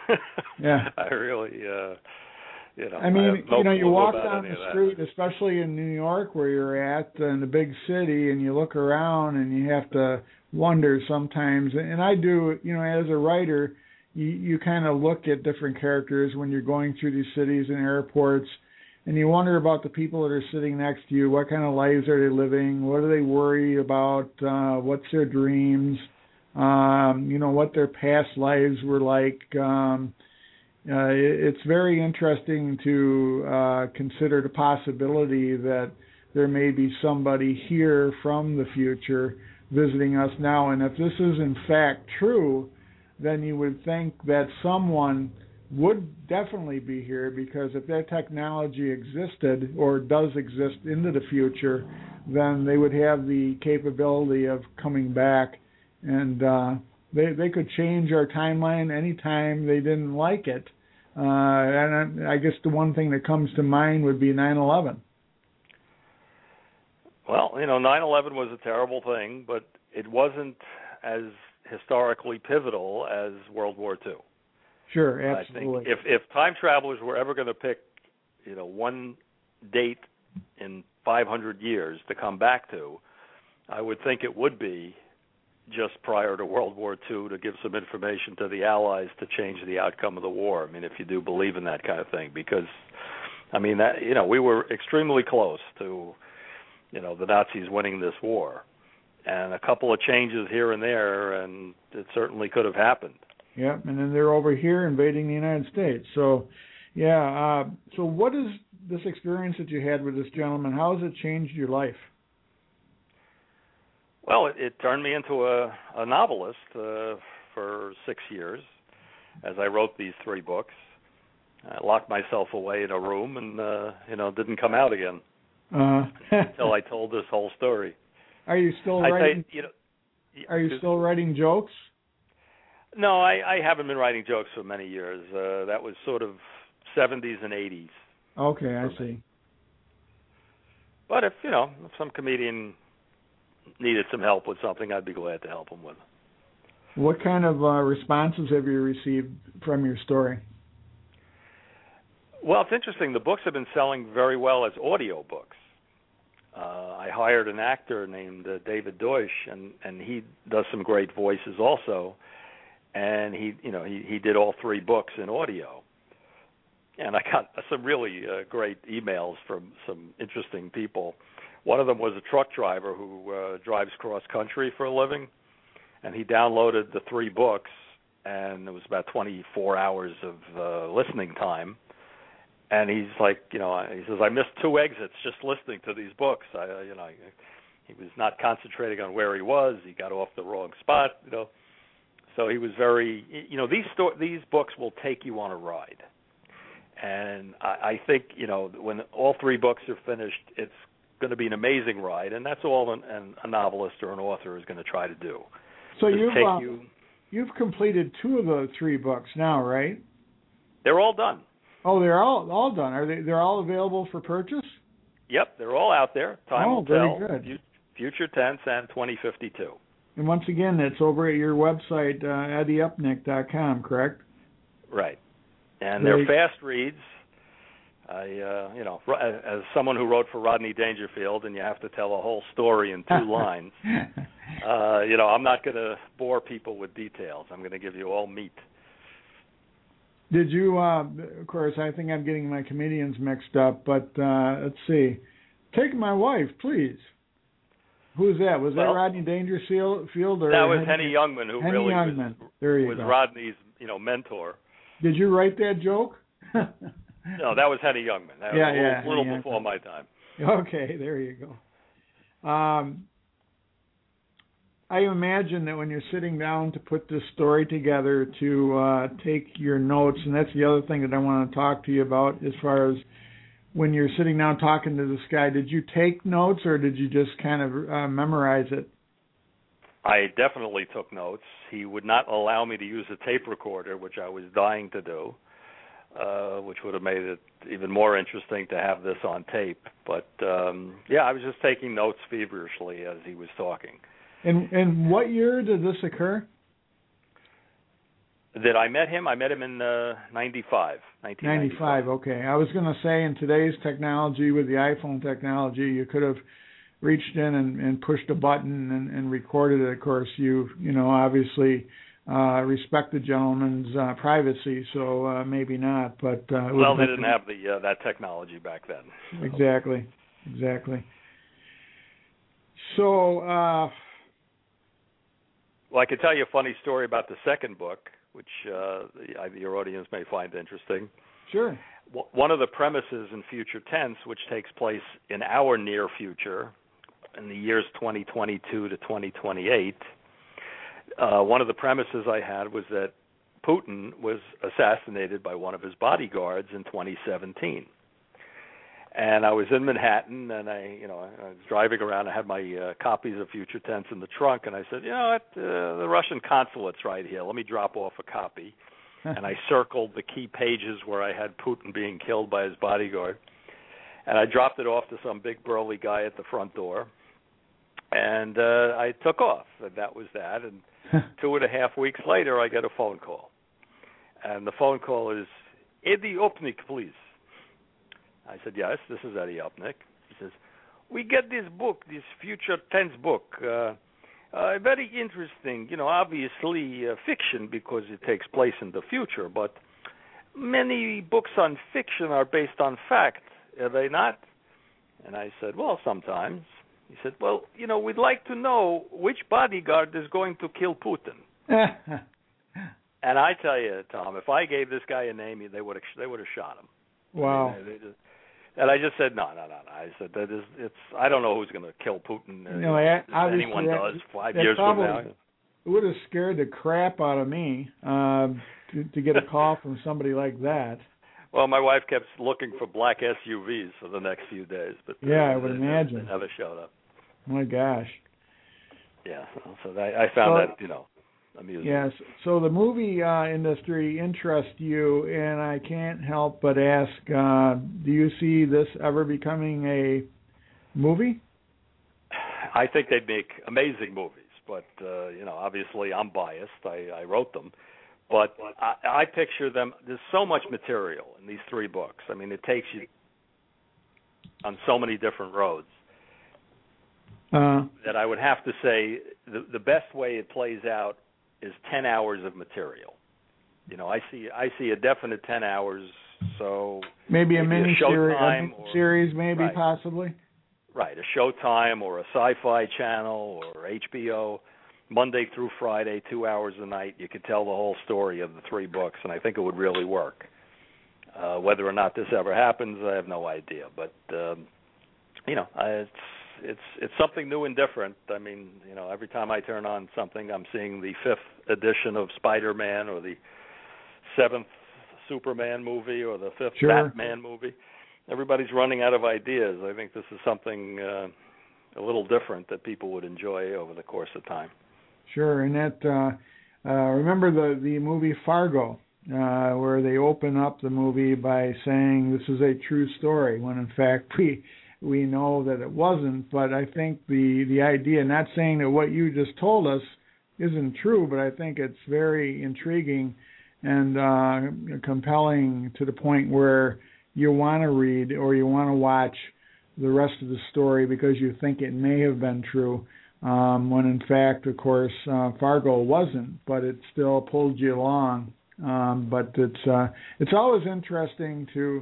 Yeah. I really, uh, you know. I mean, I have no you know, you clue walk about down any the of street, that. especially in New York, where you're at, in the big city, and you look around, and you have to wonder sometimes. And I do, you know, as a writer, you, you kind of look at different characters when you're going through these cities and airports, and you wonder about the people that are sitting next to you. What kind of lives are they living? What do they worry about? Uh, what's their dreams? Um, you know, what their past lives were like. Um, uh, it, it's very interesting to uh, consider the possibility that there may be somebody here from the future visiting us now. And if this is in fact true, then you would think that someone would definitely be here, because if that technology existed or does exist into the future, then they would have the capability of coming back, and uh, they they could change our timeline anytime they didn't like it. Uh, and I, I guess the one thing that comes to mind would be nine eleven. Well, you know, nine eleven was a terrible thing, but it wasn't as historically pivotal as World War Two. Sure, absolutely. I think if if time travelers were ever going to pick, you know, one date in five hundred years to come back to, I would think it would be just prior to World War Two, to give some information to the Allies to change the outcome of the war. I mean, if you do believe in that kind of thing, because, I mean, that, you know, we were extremely close to, you know, the Nazis winning this war, and a couple of changes here and there, and it certainly could have happened. Yeah, and then they're over here invading the United States. So, yeah. Uh, so, what is this experience that you had with this gentleman? How has it changed your life? Well, it, it turned me into a, a novelist uh, for six years as I wrote these three books. I locked myself away in a room and, uh, you know, didn't come out again uh, until I told this whole story. Are you still I writing? say, you know, are you still writing jokes? No, I, I haven't been writing jokes for many years. Uh, that was sort of seventies and eighties. Okay, I see. But if, you know, if some comedian needed some help with something, I'd be glad to help him with it. What kind of uh, responses have you received from your story? Well, it's interesting. The books have been selling very well as audio books. Uh, I hired an actor named uh, David Deutsch, and, and he does some great voices also. And he, you know, he, he did all three books in audio. And I got some really uh, great emails from some interesting people. One of them was a truck driver who uh, drives cross country for a living, and he downloaded the three books, and it was about twenty-four hours of uh, listening time. And he's like, you know, he says, I missed two exits just listening to these books. I, uh, you know, he was not concentrating on where he was. He got off the wrong spot, you know. So he was very, you know, these sto- these books will take you on a ride. And I, I think, you know, when all three books are finished, it's going to be an amazing ride, and that's all an, an, a novelist or an author is going to try to do. So Just you've take uh, you, you've completed two of the three books now, right? They're all done. Oh, they're all all done. Are they? They're all available for purchase? Yep, they're all out there. Time oh, will very tell. good. F- Future Tense and twenty fifty-two. And once again, it's over at your website, uh, eddie upnick dot com, correct? Right. And Very they're fast reads. I, uh, you know, as someone who wrote for Rodney Dangerfield, and you have to tell a whole story in two lines, uh, you know, I'm not going to bore people with details. I'm going to give you all meat. Did you, uh, of course, I think I'm getting my comedians mixed up, but uh, let's see. Take My Wife, please. Who's that? Was well, that Rodney Dangerfield? Or that was Henny Youngman, who Henny really Youngman. was, there you was go. Rodney's, you know, mentor. Did you write that joke? No, that was Henny Youngman. That yeah, was a yeah, little, little Henny before Youngman. my time. Okay, there you go. Um, I imagine that when you're sitting down to put this story together, to uh, take your notes, and that's the other thing that I want to talk to you about as far as when you're sitting down talking to this guy, did you take notes or did you just kind of uh, memorize it? I definitely took notes. He would not allow me to use a tape recorder, which I was dying to do, uh, which would have made it even more interesting to have this on tape. But, um, yeah, I was just taking notes feverishly as he was talking. And and what year did this occur? That I met him? I met him in uh, ninety-five. ninety-five, okay. I was going to say in today's technology, with the iPhone technology, you could have reached in and, and pushed a button and, and recorded it. Of course, you you know, obviously uh, respect the gentleman's uh, privacy, so uh, maybe not. But uh, Well, they didn't have the uh, that technology back then. So. Exactly, exactly. So... Uh, Well, I could tell you a funny story about the second book, which uh, your audience may find interesting. Sure. One of the premises in future tense, which takes place in our near future, in the years twenty twenty-two to twenty twenty-eight, uh, one of the premises I had was that Putin was assassinated by one of his bodyguards in twenty seventeen. And I was in Manhattan, and I, you know, I was driving around. I had my uh, copies of Future Tense in the trunk, and I said, you know what, uh, the Russian consulate's right here. Let me drop off a copy. And I circled the key pages where I had Putin being killed by his bodyguard. And I dropped it off to some big burly guy at the front door. And uh, I took off, and that was that. And two and a half weeks later, I get a phone call. And the phone call is, Eddie Opnik, please. I said, yes, this is Eddie Opnik. He says, we get this book, this Future Tense book, uh, uh, very interesting, you know, obviously uh, fiction because it takes place in the future, but many books on fiction are based on fact, are they not? And I said, well, sometimes. He said, well, you know, we'd like to know which bodyguard is going to kill Putin. And I tell you, Tom, if I gave this guy a name, they would have they would have shot him. Wow. They, they just, and I just said, no, no, no, no. I said, that is, it's. I don't know who's going to kill Putin. You know, if anyone that, does five that years from now. It would have scared the crap out of me uh, to, to get a call from somebody like that. Well, my wife kept looking for black S U Vs for the next few days, but uh, yeah, I would they, imagine. They never showed up. My gosh. Yeah, so I, I found so, that, you know, amusing. Yes. So the movie uh, industry interests you, and I can't help but ask, uh, do you see this ever becoming a movie? I think they'd make amazing movies, but, uh, you know, obviously I'm biased. I, I wrote them. But I, I picture them, there's so much material in these three books. I mean, it takes you on so many different roads. Uh, that I would have to say the the best way it plays out is ten hours of material. You know, I see I see a definite ten hours. So maybe, maybe a mini series, a mini series, maybe right, possibly. Right, a Showtime or a Sci-Fi Channel or H B O, Monday through Friday, two hours a night. You could tell the whole story of the three books, and I think it would really work. Uh, whether or not this ever happens, I have no idea. But um, you know, I, it's. It's it's something new and different. I mean, you know, every time I turn on something, I'm seeing the fifth edition of Spider-Man or the seventh Superman movie or the fifth sure. Batman movie. Everybody's running out of ideas. I think this is something uh, a little different that people would enjoy over the course of time. Sure, and that uh, uh, remember the the movie Fargo, uh, where they open up the movie by saying this is a true story, when in fact we. We know that it wasn't, but I think the, the idea, not saying that what you just told us isn't true, but I think it's very intriguing and uh, compelling to the point where you want to read or you want to watch the rest of the story because you think it may have been true, um, when in fact, of course, uh, Fargo wasn't, but it still pulled you along. Um, but it's uh, it's always interesting to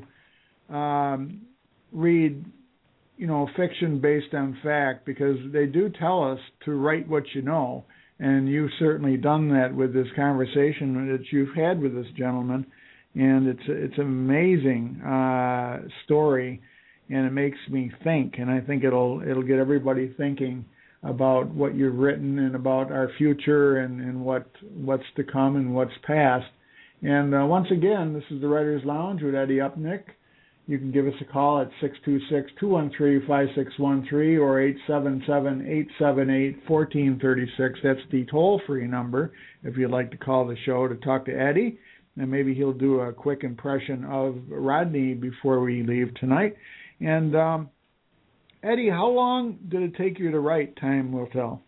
um, read you know, fiction based on fact, because they do tell us to write what you know, and you've certainly done that with this conversation that you've had with this gentleman, and it's it's an amazing uh, story, and it makes me think, and I think it'll it'll get everybody thinking about what you've written and about our future and, and what what's to come and what's past. And uh, once again, this is the Writers Lounge with Eddie Opnik. You can give us a call at six two six, two one three, five six one three or eight seven seven, eight seven eight, one four three six. That's the toll-free number if you'd like to call the show to talk to Eddie. And maybe he'll do a quick impression of Rodney before we leave tonight. And, um, Eddie, how long did it take you to write Time Will Tell?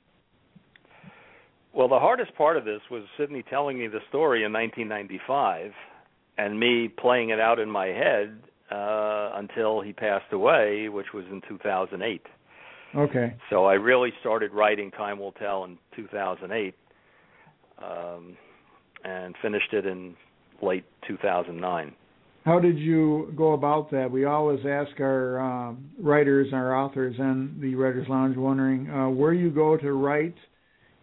Well, the hardest part of this was Sidney telling me the story in nineteen ninety-five and me playing it out in my head Uh, until he passed away, which was in two thousand eight. Okay. So I really started writing Time Will Tell in two thousand eight um, and finished it in late two thousand nine. How did you go about that? We always ask our um, writers, our authors, and the Writers Lounge, wondering uh, where you go to write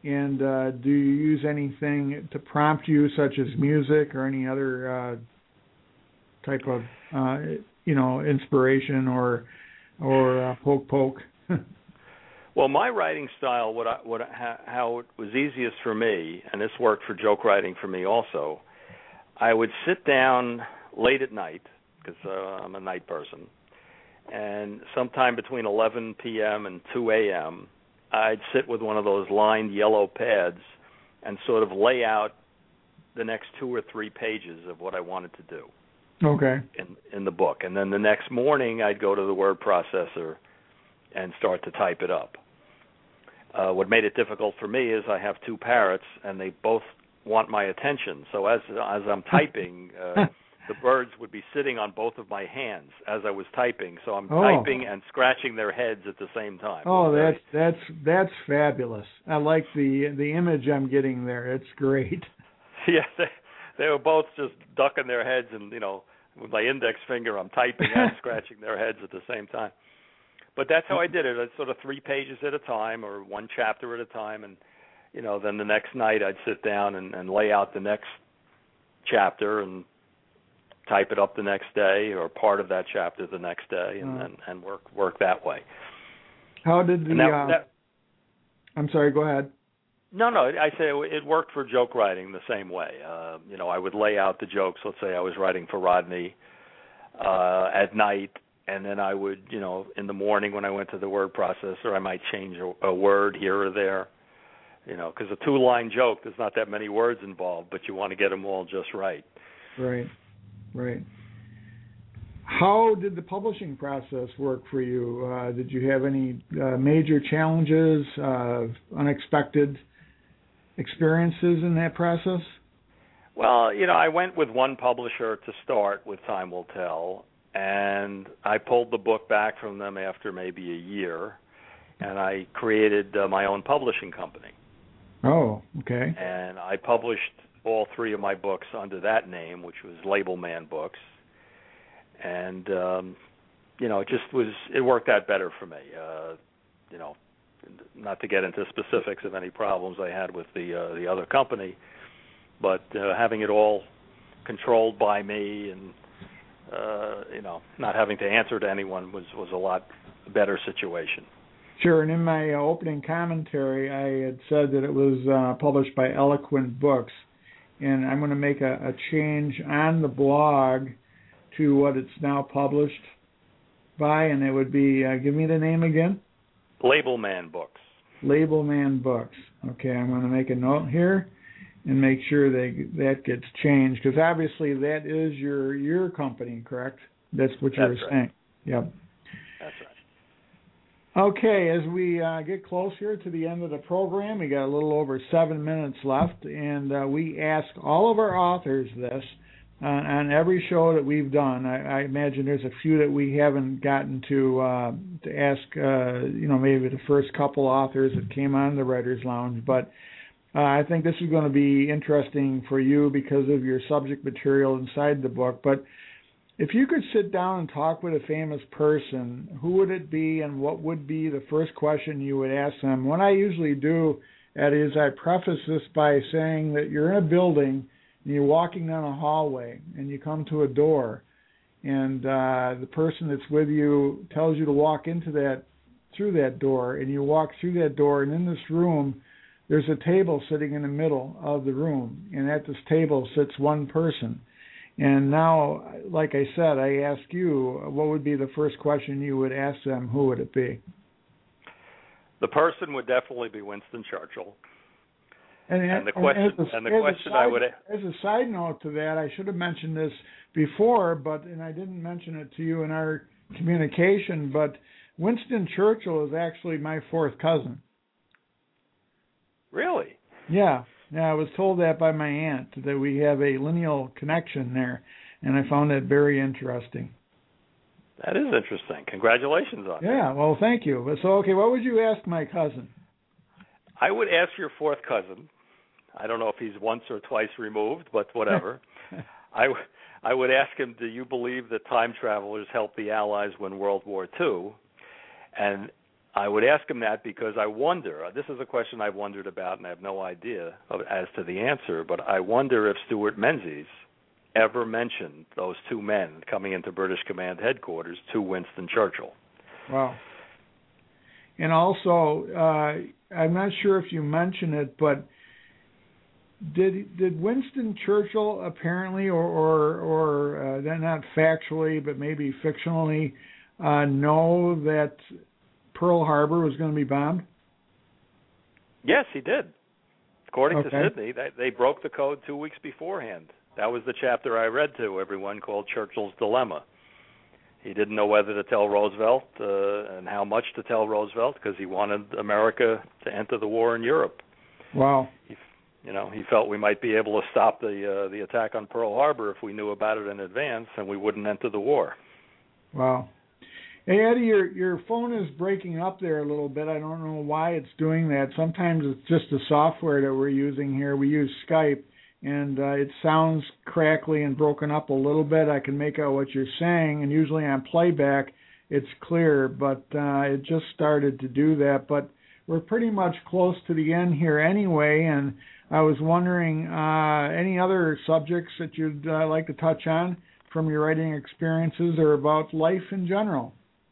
And uh, do you use anything to prompt you, such as music or any other uh, type of, uh, you know, inspiration or or uh, poke poke? Well, my writing style, what I, what I, how it was easiest for me, and this worked for joke writing for me also. I would sit down late at night because uh, I'm a night person, and sometime between eleven p.m. and two a.m. I'd sit with one of those lined yellow pads and sort of lay out the next two or three pages of what I wanted to do. Okay. In in the book, and then the next morning I'd go to the word processor and start to type it up. Uh, what made it difficult for me is I have two parrots, and they both want my attention. So as as I'm typing, uh, the birds would be sitting on both of my hands as I was typing. So I'm oh. typing and scratching their heads at the same time. Oh, very... that's that's that's fabulous. I like the the image I'm getting there. It's great. Yeah, they, they were both just ducking their heads, and you know, with my index finger, I'm typing and scratching their heads at the same time. But that's how I did it. It's sort of three pages at a time, or one chapter at a time, and you know, then the next night I'd sit down and, and lay out the next chapter and type it up the next day, or part of that chapter the next day, and uh, and, and work work that way. How did the? That, uh, that, I'm sorry. Go ahead. No, no. I say it worked for joke writing the same way. Uh, you know, I would lay out the jokes. Let's say I was writing for Rodney uh, at night. And then I would, you know, in the morning when I went to the word processor, I might change a, a word here or there, you know, because a two-line joke, there's not that many words involved, but you want to get them all just right. Right, right. How did the publishing process work for you? Uh, did you have any uh, major challenges, uh, unexpected experiences in that process? Well, you know, I went with one publisher to start with Time Will Tell. And I pulled the book back from them after maybe a year, and I created uh, my own publishing company. Oh, okay. And I published all three of my books under that name, which was Label Man Books. And, um, you know, it just was, it worked out better for me. Uh, you know, not to get into specifics of any problems I had with the uh, the other company, but uh, having it all controlled by me and Uh, you know, not having to answer to anyone was, was a lot better situation. Sure, and in my uh, opening commentary, I had said that it was uh, published by Eloquent Books, and I'm going to make a, a change on the blog to what it's now published by, and it would be, uh, give me the name again? Label Man Books. Label Man Books. Okay, I'm going to make a note here and make sure they, that gets changed, because obviously that is your your company, correct? That's what you That's were right. saying. Yep. That's right. Okay, as we uh, get close here to the end of the program, we got a little over seven minutes left, and uh, we ask all of our authors this uh, on every show that we've done. I, I imagine there's a few that we haven't gotten to uh, to ask, uh, you know, maybe the first couple authors that came on the Writers Lounge, but Uh, I think this is going to be interesting for you because of your subject material inside the book. But if you could sit down and talk with a famous person, who would it be, and what would be the first question you would ask them? What I usually do, Eddie, is I preface this by saying that you're in a building and you're walking down a hallway and you come to a door, and uh, the person that's with you tells you to walk into that, through that door, and you walk through that door, and in this room, there's a table sitting in the middle of the room, and at this table sits one person. And now, like I said, I ask you, what would be the first question you would ask them? Who would it be? The person would definitely be Winston Churchill. And, and the question, and, a, and the question side, I would as a side note to that, I should have mentioned this before, but and I didn't mention it to you in our communication. But Winston Churchill is actually my fourth cousin. Really? Yeah. Yeah, I was told that by my aunt, that we have a lineal connection there, and I found that very interesting. That is interesting. Congratulations on that. Yeah, well, thank you. So, okay, what would you ask my cousin? I would ask your fourth cousin. I don't know if he's once or twice removed, but whatever. I, w- I would ask him, do you believe that time travelers helped the Allies win World War Two? And I would ask him that because I wonder, this is a question I've wondered about and I have no idea of, as to the answer, but I wonder if Stuart Menzies ever mentioned those two men coming into British Command headquarters to Winston Churchill. Wow. And also, uh, I'm not sure if you mentioned it, but did did Winston Churchill apparently, or or, or uh, not factually, but maybe fictionally, uh, know that Pearl Harbor was going to be bombed? Yes, he did. According okay. to Sidney, they, they broke the code two weeks beforehand. That was the chapter I read to everyone called Churchill's Dilemma. He didn't know whether to tell Roosevelt uh, and how much to tell Roosevelt because he wanted America to enter the war in Europe. Wow. He, you know, he felt we might be able to stop the uh, the attack on Pearl Harbor if we knew about it in advance and we wouldn't enter the war. Wow. Hey, Eddie, your, your phone is breaking up there a little bit. I don't know why it's doing that. Sometimes it's just the software that we're using here. We use Skype, and uh, it sounds crackly and broken up a little bit. I can make out what you're saying, and usually on playback it's clear, but uh, it just started to do that. But we're pretty much close to the end here anyway, and I was wondering, uh, any other subjects that you'd uh, like to touch on from your writing experiences or about life in general?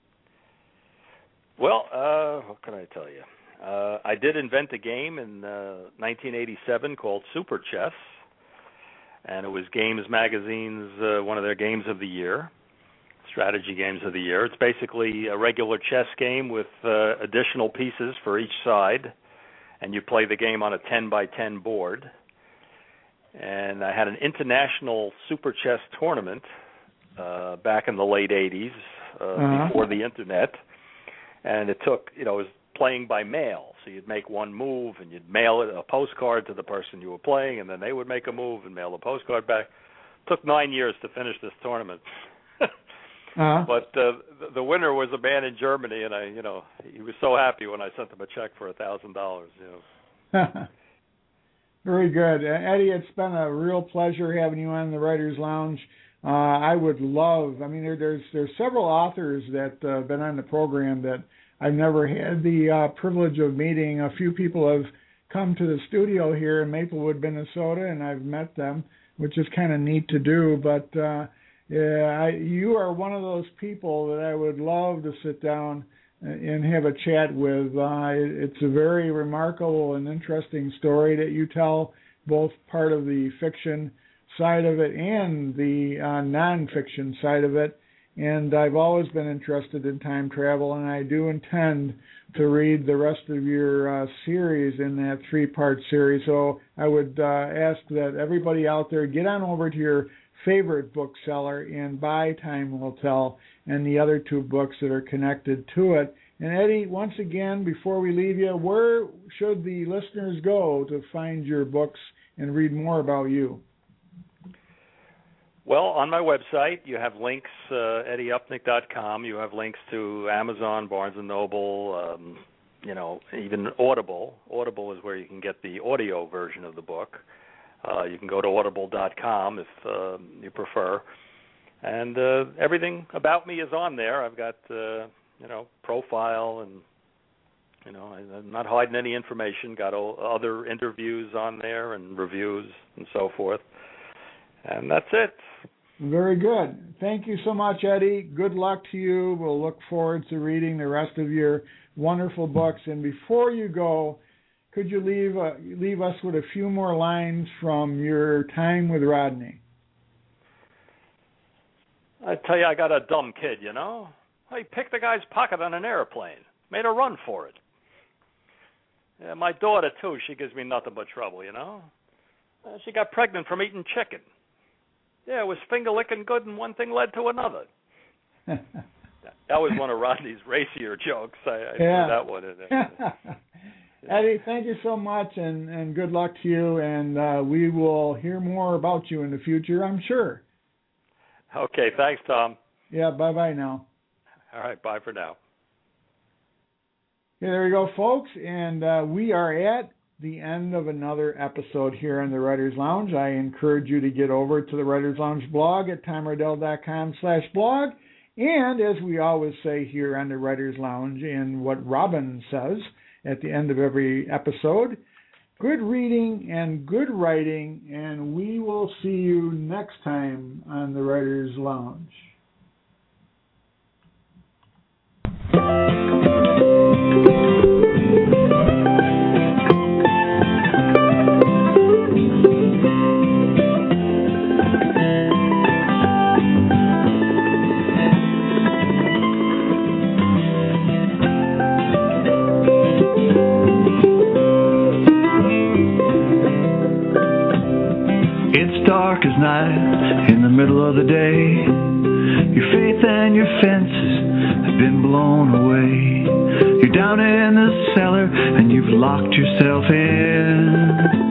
Well, uh, what can I tell you? Uh, I did invent a game in uh, nineteen eighty-seven called Super Chess, and it was Games Magazine's uh, one of their games of the year, strategy games of the year. It's basically a regular chess game with uh, additional pieces for each side, and you play the game on a ten by ten board. And I had an international Super Chess tournament uh, back in the late eighties, uh, uh-huh. before the Internet. And it took, you know, it was playing by mail. So you'd make one move and you'd mail it, a postcard to the person you were playing, and then they would make a move and mail the postcard back. It took nine years to finish this tournament. uh-huh. But uh, the winner was a man in Germany, and I, you know, he was so happy when I sent him a check for a thousand dollars. You know. Very good, Eddie. It's been a real pleasure having you on the Writers Lounge. Uh, I would love. I mean, there, there's there's several authors that uh, have been on the program that I've never had the uh, privilege of meeting. A few people have come to the studio here in Maplewood, Minnesota, and I've met them, which is kind of neat to do. But uh, yeah, I, you are one of those people that I would love to sit down and have a chat with. Uh, it's a very remarkable and interesting story that you tell, both part of the fiction side of it and the uh, non-fiction side of it. And I've always been interested in time travel, and I do intend to read the rest of your uh, series in that three-part series. So I would uh, ask that everybody out there get on over to your favorite bookseller and buy Time Will Tell and the other two books that are connected to it. And Eddie, once again, before we leave you, where should the listeners go to find your books and read more about you? Well, on my website, you have links, uh, eddie upnick dot com. You have links to Amazon, Barnes and Noble, um, you know, even Audible. Audible is where you can get the audio version of the book. Uh, you can go to audible dot com if uh, you prefer. And uh, everything about me is on there. I've got, uh, you know, profile and, you know, I'm not hiding any information. Got all, other interviews on there and reviews and so forth. And that's it. Very good. Thank you so much, Eddie. Good luck to you. We'll look forward to reading the rest of your wonderful books. And before you go, could you leave uh, leave us with a few more lines from your time with Rodney? I tell you, I got a dumb kid, you know. He picked the guy's pocket on an airplane, made a run for it. Yeah, my daughter, too, she gives me nothing but trouble, you know. Uh, she got pregnant from eating chicken. Yeah, it was finger-licking good, and one thing led to another. That was one of Rodney's racier jokes. I, I yeah. threw that one in there. Eddie, thank you so much, and, and good luck to you, and uh, we will hear more about you in the future, I'm sure. Okay, thanks, Tom. Yeah, bye-bye now. All right, bye for now. Okay, there you go, folks, and uh, we are at the end of another episode here on the Writers Lounge. I encourage you to get over to the Writers Lounge blog at tom riddell dot com slash blog And as we always say here on the Writers Lounge, and what Robin says at the end of every episode, good reading and good writing, and we will see you next time on the Writers Lounge. Dark as night in the middle of the day. Your faith and your fences have been blown away. You're down in the cellar and you've locked yourself in.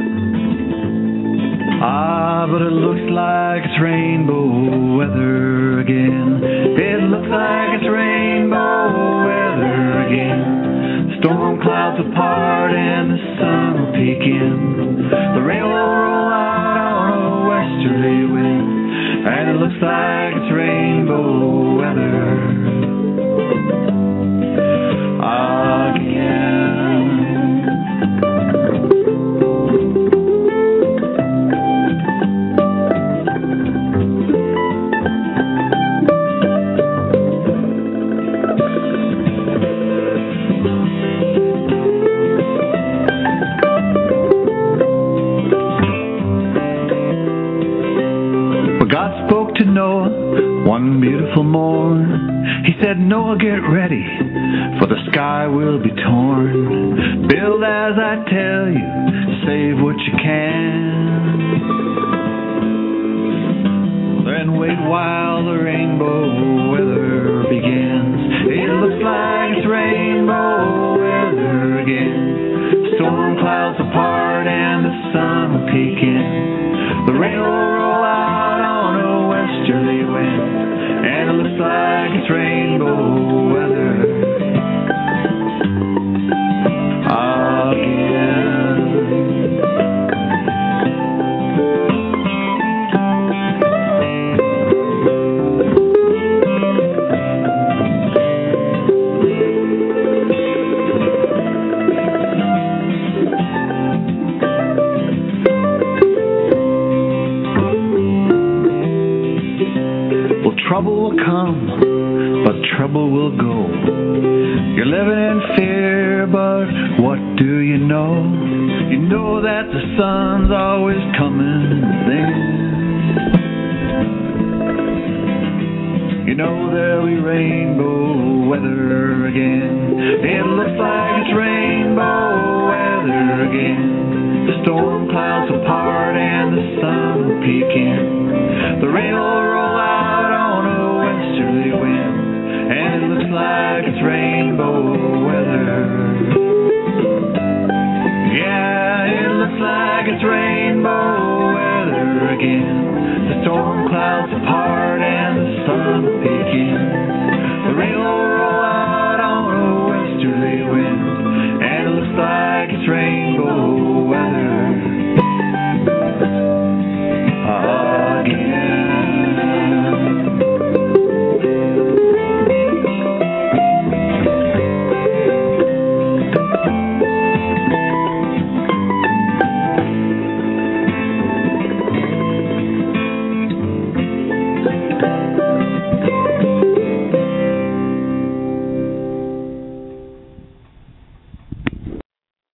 Ah, but it looks like it's rainbow weather again. It looks like it's rainbow weather again. Storm clouds apart and the sun will peek in. The rain will roll out westerly wind, and it looks like it's rainbow weather again. Noah, one beautiful morn, he said, Noah, get ready, for the sky will be torn. Build as I tell you, save what you can. Then wait while the rainbow weather begins. It looks like it's rainbow weather again. Storm clouds apart and the sun will peek in. The rain will roll out on a westerly wind, and it looks like it's rainbow weather again. Trouble will come, but trouble will go. You're living in fear, but what do you know? You know that the sun's always coming then. You know there'll be rainbow weather again. It looks like it's rainbow weather again. The storm clouds apart and the sun will peek in. The rain will roll out on a westerly wind, and it looks like it's rainbow weather. Yeah, it looks like it's rainbow weather again. The storm clouds apart and the sun will peek in.